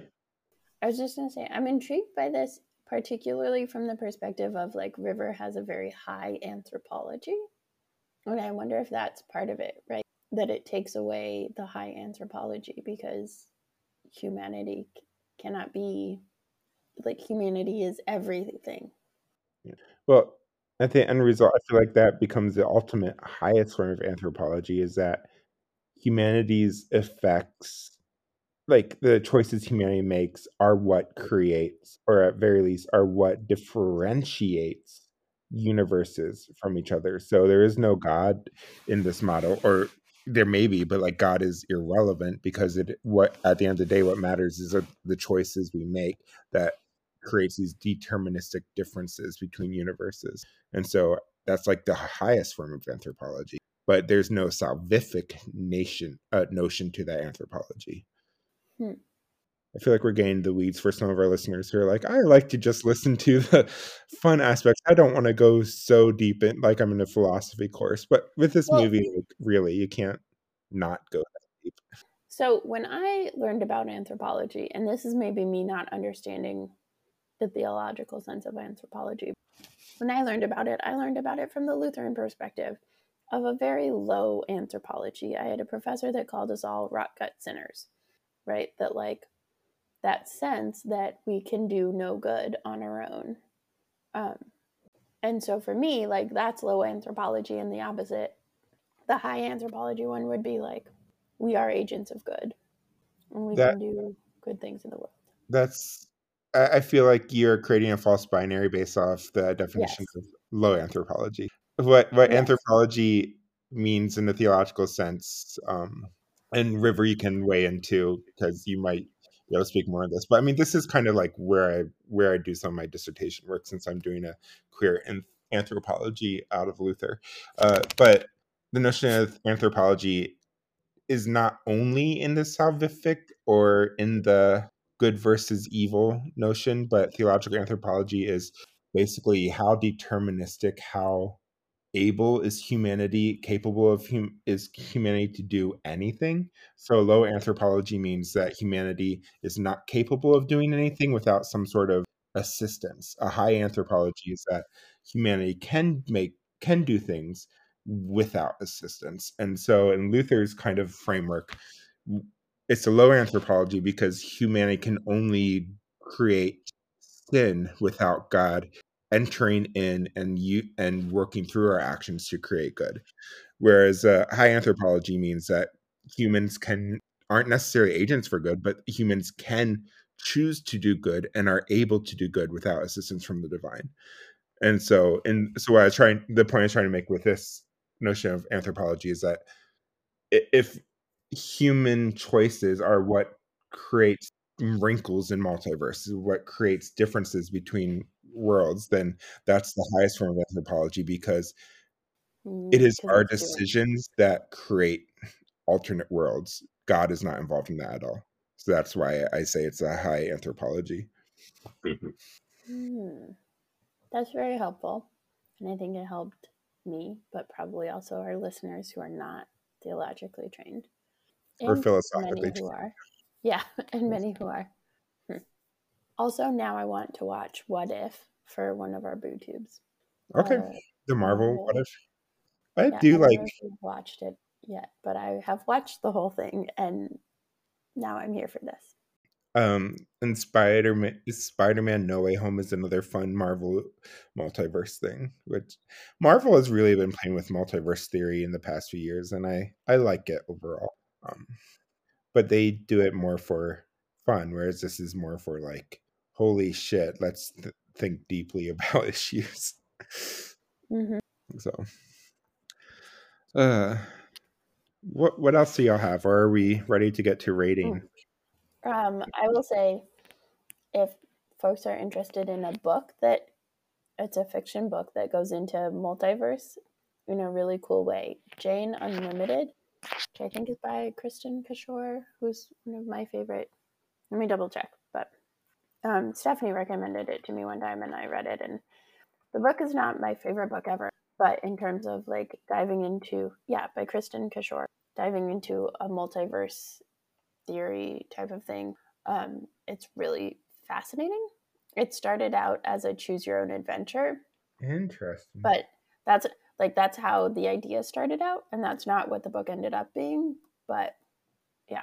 I was just gonna say, I'm intrigued by this, particularly from the perspective of like River has a very high anthropology. And I wonder if that's part of it, right? That it takes away the high anthropology because humanity cannot be, like, humanity is everything. Yeah. Well, at the end result, I feel like that becomes the ultimate highest form of anthropology, is that humanity's effects, like the choices humanity makes, are what creates, or at very least are what differentiates universes from each other. So there is no God in this model, or there may be, but like God is irrelevant, because it what at the end of the day what matters is uh, the choices we make that creates these deterministic differences between universes. And so that's like the highest form of anthropology, but there's no salvific nation uh, notion to that anthropology. Hmm. I feel like we're getting the weeds for some of our listeners who are like, I like to just listen to the fun aspects. I don't want to go so deep in, like I'm in a philosophy course. But with this Well, movie, like, really, you can't not go that deep. So when I learned about anthropology, and this is maybe me not understanding the theological sense of anthropology, when I learned about it, I learned about it from the Lutheran perspective of a very low anthropology. I had a professor that called us all rot gut sinners, right? That like that sense that we can do no good on our own. Um, and so for me, like that's low anthropology, and the opposite, the high anthropology one would be like, we are agents of good, and we That can do good things in the world. that's I, I feel like you're creating a false binary based off the definition Yes. of low anthropology. What what Yes. anthropology means in the theological sense, um, and River, you can weigh in too, because you might be able to speak more on this. But I mean, this is kind of like where I where I do some of my dissertation work, since I'm doing a queer anthropology out of Luther. Uh, but the notion of anthropology is not only in the salvific or in the good versus evil notion, but theological anthropology is basically how deterministic, how able is humanity, capable of hum- is humanity to do anything. So low anthropology means that humanity is not capable of doing anything without some sort of assistance. A high anthropology is that humanity can make can do things without assistance. And so in Luther's kind of framework, it's a low anthropology because humanity can only create sin without God entering in and you and working through our actions to create good. Whereas uh, high anthropology means that humans can aren't necessarily agents for good, but humans can choose to do good and are able to do good without assistance from the divine. And so, and so, what I was trying, the point I was trying to make with this notion of anthropology is that if human choices are what creates wrinkles in multiverse, what creates differences between worlds, then that's the highest form of anthropology, because it is Because our it's doing. decisions that create alternate worlds. God is not involved in that at all. So that's why I say it's a high anthropology. Hmm. That's very helpful. And I think it helped me, but probably also our listeners who are not theologically trained. Or And philosophically many who are. Yeah, and many who are. Hmm. Also, now I want to watch What If for one of our boo tubes. Okay. Uh, The Marvel, Marvel. What If? I Yeah, do I don't like know if you've watched it yet, but I have watched the whole thing, and now I'm here for this. um and Spider-Man Spider-Man No Way Home is another fun Marvel multiverse thing, which Marvel has really been playing with multiverse theory in the past few years, and I I like it overall. Um, but they do it more for fun, whereas this is more for like, holy shit, let's th- think deeply about issues. Mm-hmm. So, uh, what what else do y'all have, or are we ready to get to rating? Um, I will say, if folks are interested in a book that it's a fiction book that goes into multiverse in a really cool way, Jane Unlimited, which I think is by Kristen Kishore, who's one of my favorite. Let me double check, but um, Stephanie recommended it to me one time, and I read it, and the book is not my favorite book ever, but in terms of like diving into, yeah, by Kristen Kishore, diving into a multiverse theory type of thing, um, it's really fascinating. It started out as a choose your own adventure. Interesting. But that's like that's how the idea started out, and that's not what the book ended up being. But yeah.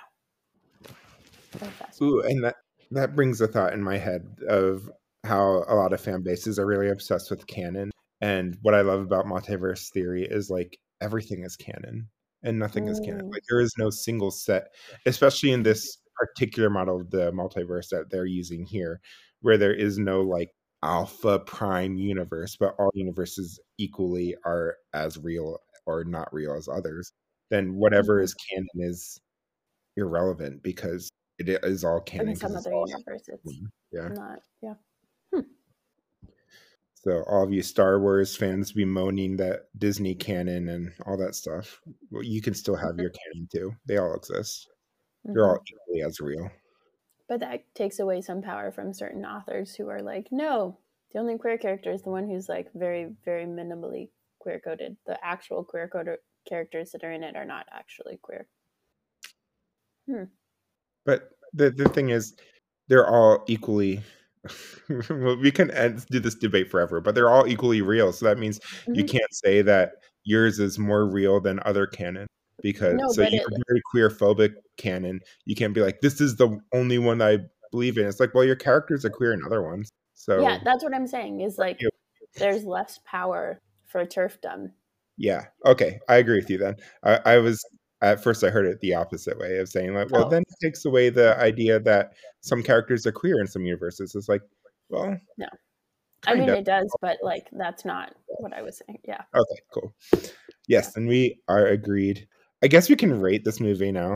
Ooh, and that that brings a thought in my head of how a lot of fan bases are really obsessed with canon. And what I love about multiverse theory is like everything is canon and nothing mm. is canon. Like there is no single set, especially in this particular model of the multiverse that they're using here, where there is no like alpha prime universe, but all universes equally are as real or not real as others. Then whatever mm-hmm. is canon is irrelevant because it is all canon. In some other universe, it's yeah. not. Yeah. Hmm. So all of you Star Wars fans bemoaning that Disney canon and all that stuff, well, you can still have your canon too. They all exist. Mm-hmm. They're all equally as real. But that takes away some power from certain authors who are like, no, the only queer character is the one who's like very, very minimally queer coded. The actual queer coded characters that are in it are not actually queer. Hmm. But the the thing is, they're all equally. Well, we can end, do this debate forever, but they're all equally real. So that means mm-hmm. you can't say that yours is more real than other canon because no, so you're it, very queer phobic canon. You can't be like, this is the only one I believe in. It's like, well, your characters are queer in other ones. So yeah, that's what I'm saying. Is like you. There's less power for turfdom. Yeah. Okay, I agree with you. Then I, I was. At first, I heard it the opposite way of saying, like, well, oh. then it takes away the idea that some characters are queer in some universes. It's like, well, no. I mean, of. It does, but, like, that's not what I was saying. Yeah. Okay, cool. Yes, yeah. And we are agreed. I guess we can rate this movie now.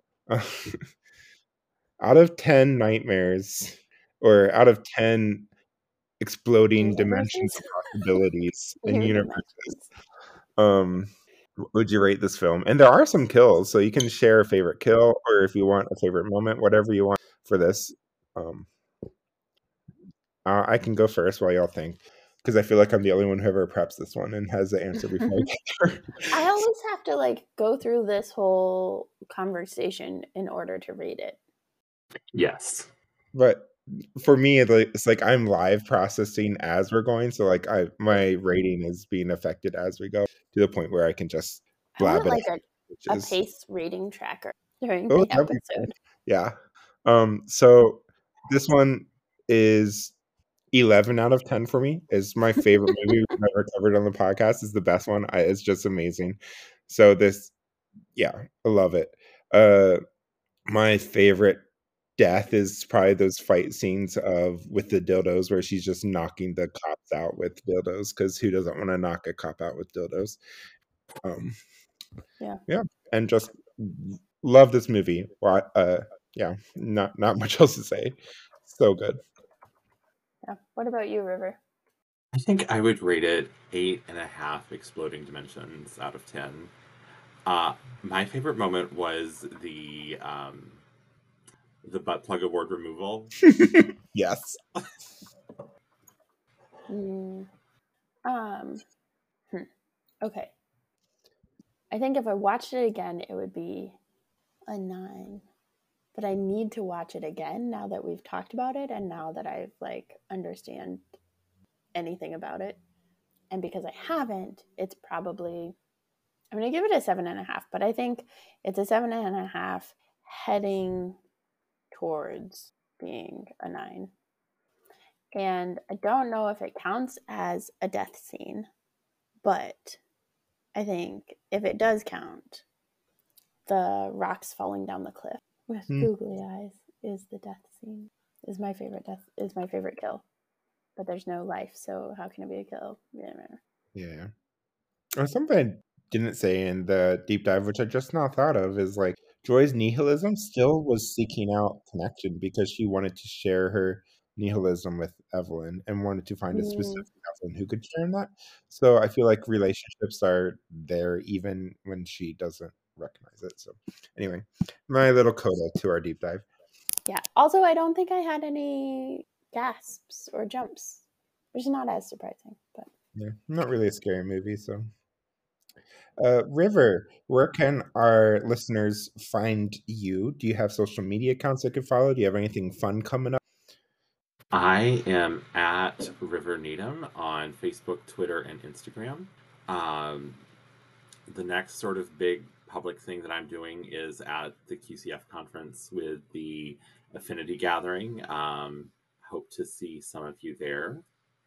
Out of ten nightmares, or out of ten exploding universes? dimensions of possibilities and universes, um... would you rate this film? And there are some kills, so you can share a favorite kill, or if you want a favorite moment, whatever you want for this. Um, uh, I can go first while y'all think, because I feel like I'm the only one who ever preps this one and has the answer before I get there. I always have to like go through this whole conversation in order to rate it. Yes, but for me, it's like I'm live processing as we're going, so like I my rating is being affected as we go to the point where I can just blab I want, it. like a, a pace rating tracker during oh, the episode. Yeah. Um. So this one is eleven out of ten for me. It's my favorite movie we've ever covered on the podcast. It's the best one. I, it's just amazing. So this, yeah, I love it. Uh, my favorite death is probably those fight scenes of with the dildos where she's just knocking the cops out with dildos, because who doesn't want to knock a cop out with dildos? Um, yeah, yeah, and just love this movie. Uh, yeah, not not much else to say. So good. Yeah. What about you, River? I think I would rate it eight and a half exploding dimensions out of ten. Uh, my favorite moment was the um, the butt plug award removal. Yes. mm, um. Hmm. Okay. I think if I watched it again, it would be a nine. But I need to watch it again now that we've talked about it and now that I've like understand anything about it. And because I haven't, it's probably, I'm going to give it a seven and a half, but I think it's a seven and a half heading towards being a nine. And I don't know if it counts as a death scene, but I think if it does count, the rocks falling down the cliff with Hmm. googly eyes is the death scene. Is my favorite death. Is my favorite kill. But there's no life, so how can it be a kill? Yeah. Yeah. Or something I didn't say in the deep dive, which I just now thought of, is like Joy's nihilism still was seeking out connection because she wanted to share her nihilism with Evelyn and wanted to find a Mm. specific Evelyn who could share in that. So I feel like relationships are there even when she doesn't recognize it. So anyway, my little coda to our deep dive. Yeah. Also, I don't think I had any gasps or jumps, which is not as surprising. But Yeah, not really a scary movie, so. Uh, River, where can our listeners find you? Do you have social media accounts they could follow? Do you have anything fun coming up? I am at River Needham on Facebook, Twitter, and Instagram. Um, the next sort of big public thing that I'm doing is at the Q C F conference with the Affinity Gathering. Um, hope to see some of you there.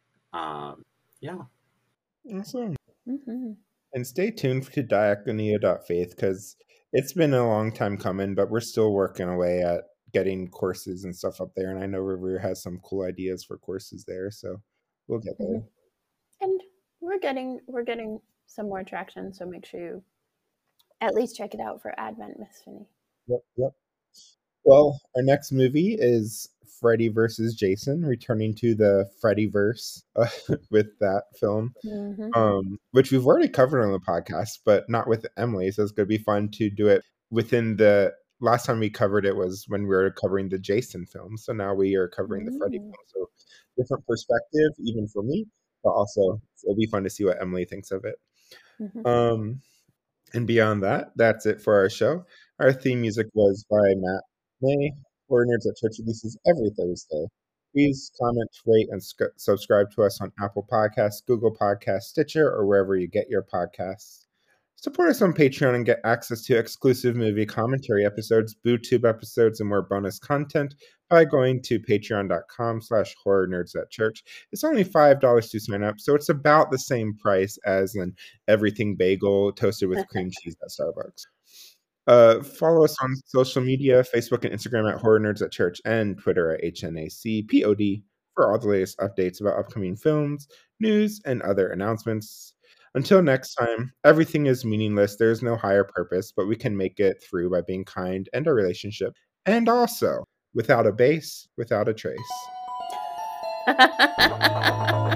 Um, yeah. Awesome. mm-hmm. And stay tuned to diaconia dot faith because it's been a long time coming, but we're still working away at getting courses and stuff up there. And I know River has some cool ideas for courses there, so we'll get there. Mm-hmm. And we're getting we're getting some more traction, so make sure you at least check it out for Advent, Miss Finney. Yep, yep. Well, our next movie is Freddy versus Jason, returning to the Freddyverse uh, with that film, mm-hmm. um, which we've already covered on the podcast, but not with Emily. So it's going to be fun to do it within the. Last time we covered it was when we were covering the Jason film. So now we are covering mm-hmm. the Freddy film. So different perspective, even for me, but also it'll be fun to see what Emily thinks of it. Mm-hmm. Um, and beyond that, that's it for our show. Our theme music was by Matt May. Horror Nerds at Church releases every Thursday. Please comment, rate, and sc- subscribe to us on Apple Podcasts, Google Podcasts, Stitcher, or wherever you get your podcasts. Support us on Patreon and get access to exclusive movie commentary episodes, BooTube episodes, and more bonus content by going to patreon.com slash horror nerds at church. It's only five dollars to sign up, so it's about the same price as an everything bagel toasted with cream cheese at Starbucks. Uh, follow us on social media, Facebook and Instagram at Horror Nerds at Church and Twitter at H N A C P O D for all the latest updates about upcoming films, news, and other announcements. Until next time, everything is meaningless. There is no higher purpose, but we can make it through by being kind and a relationship. And also, without a base, without a trace.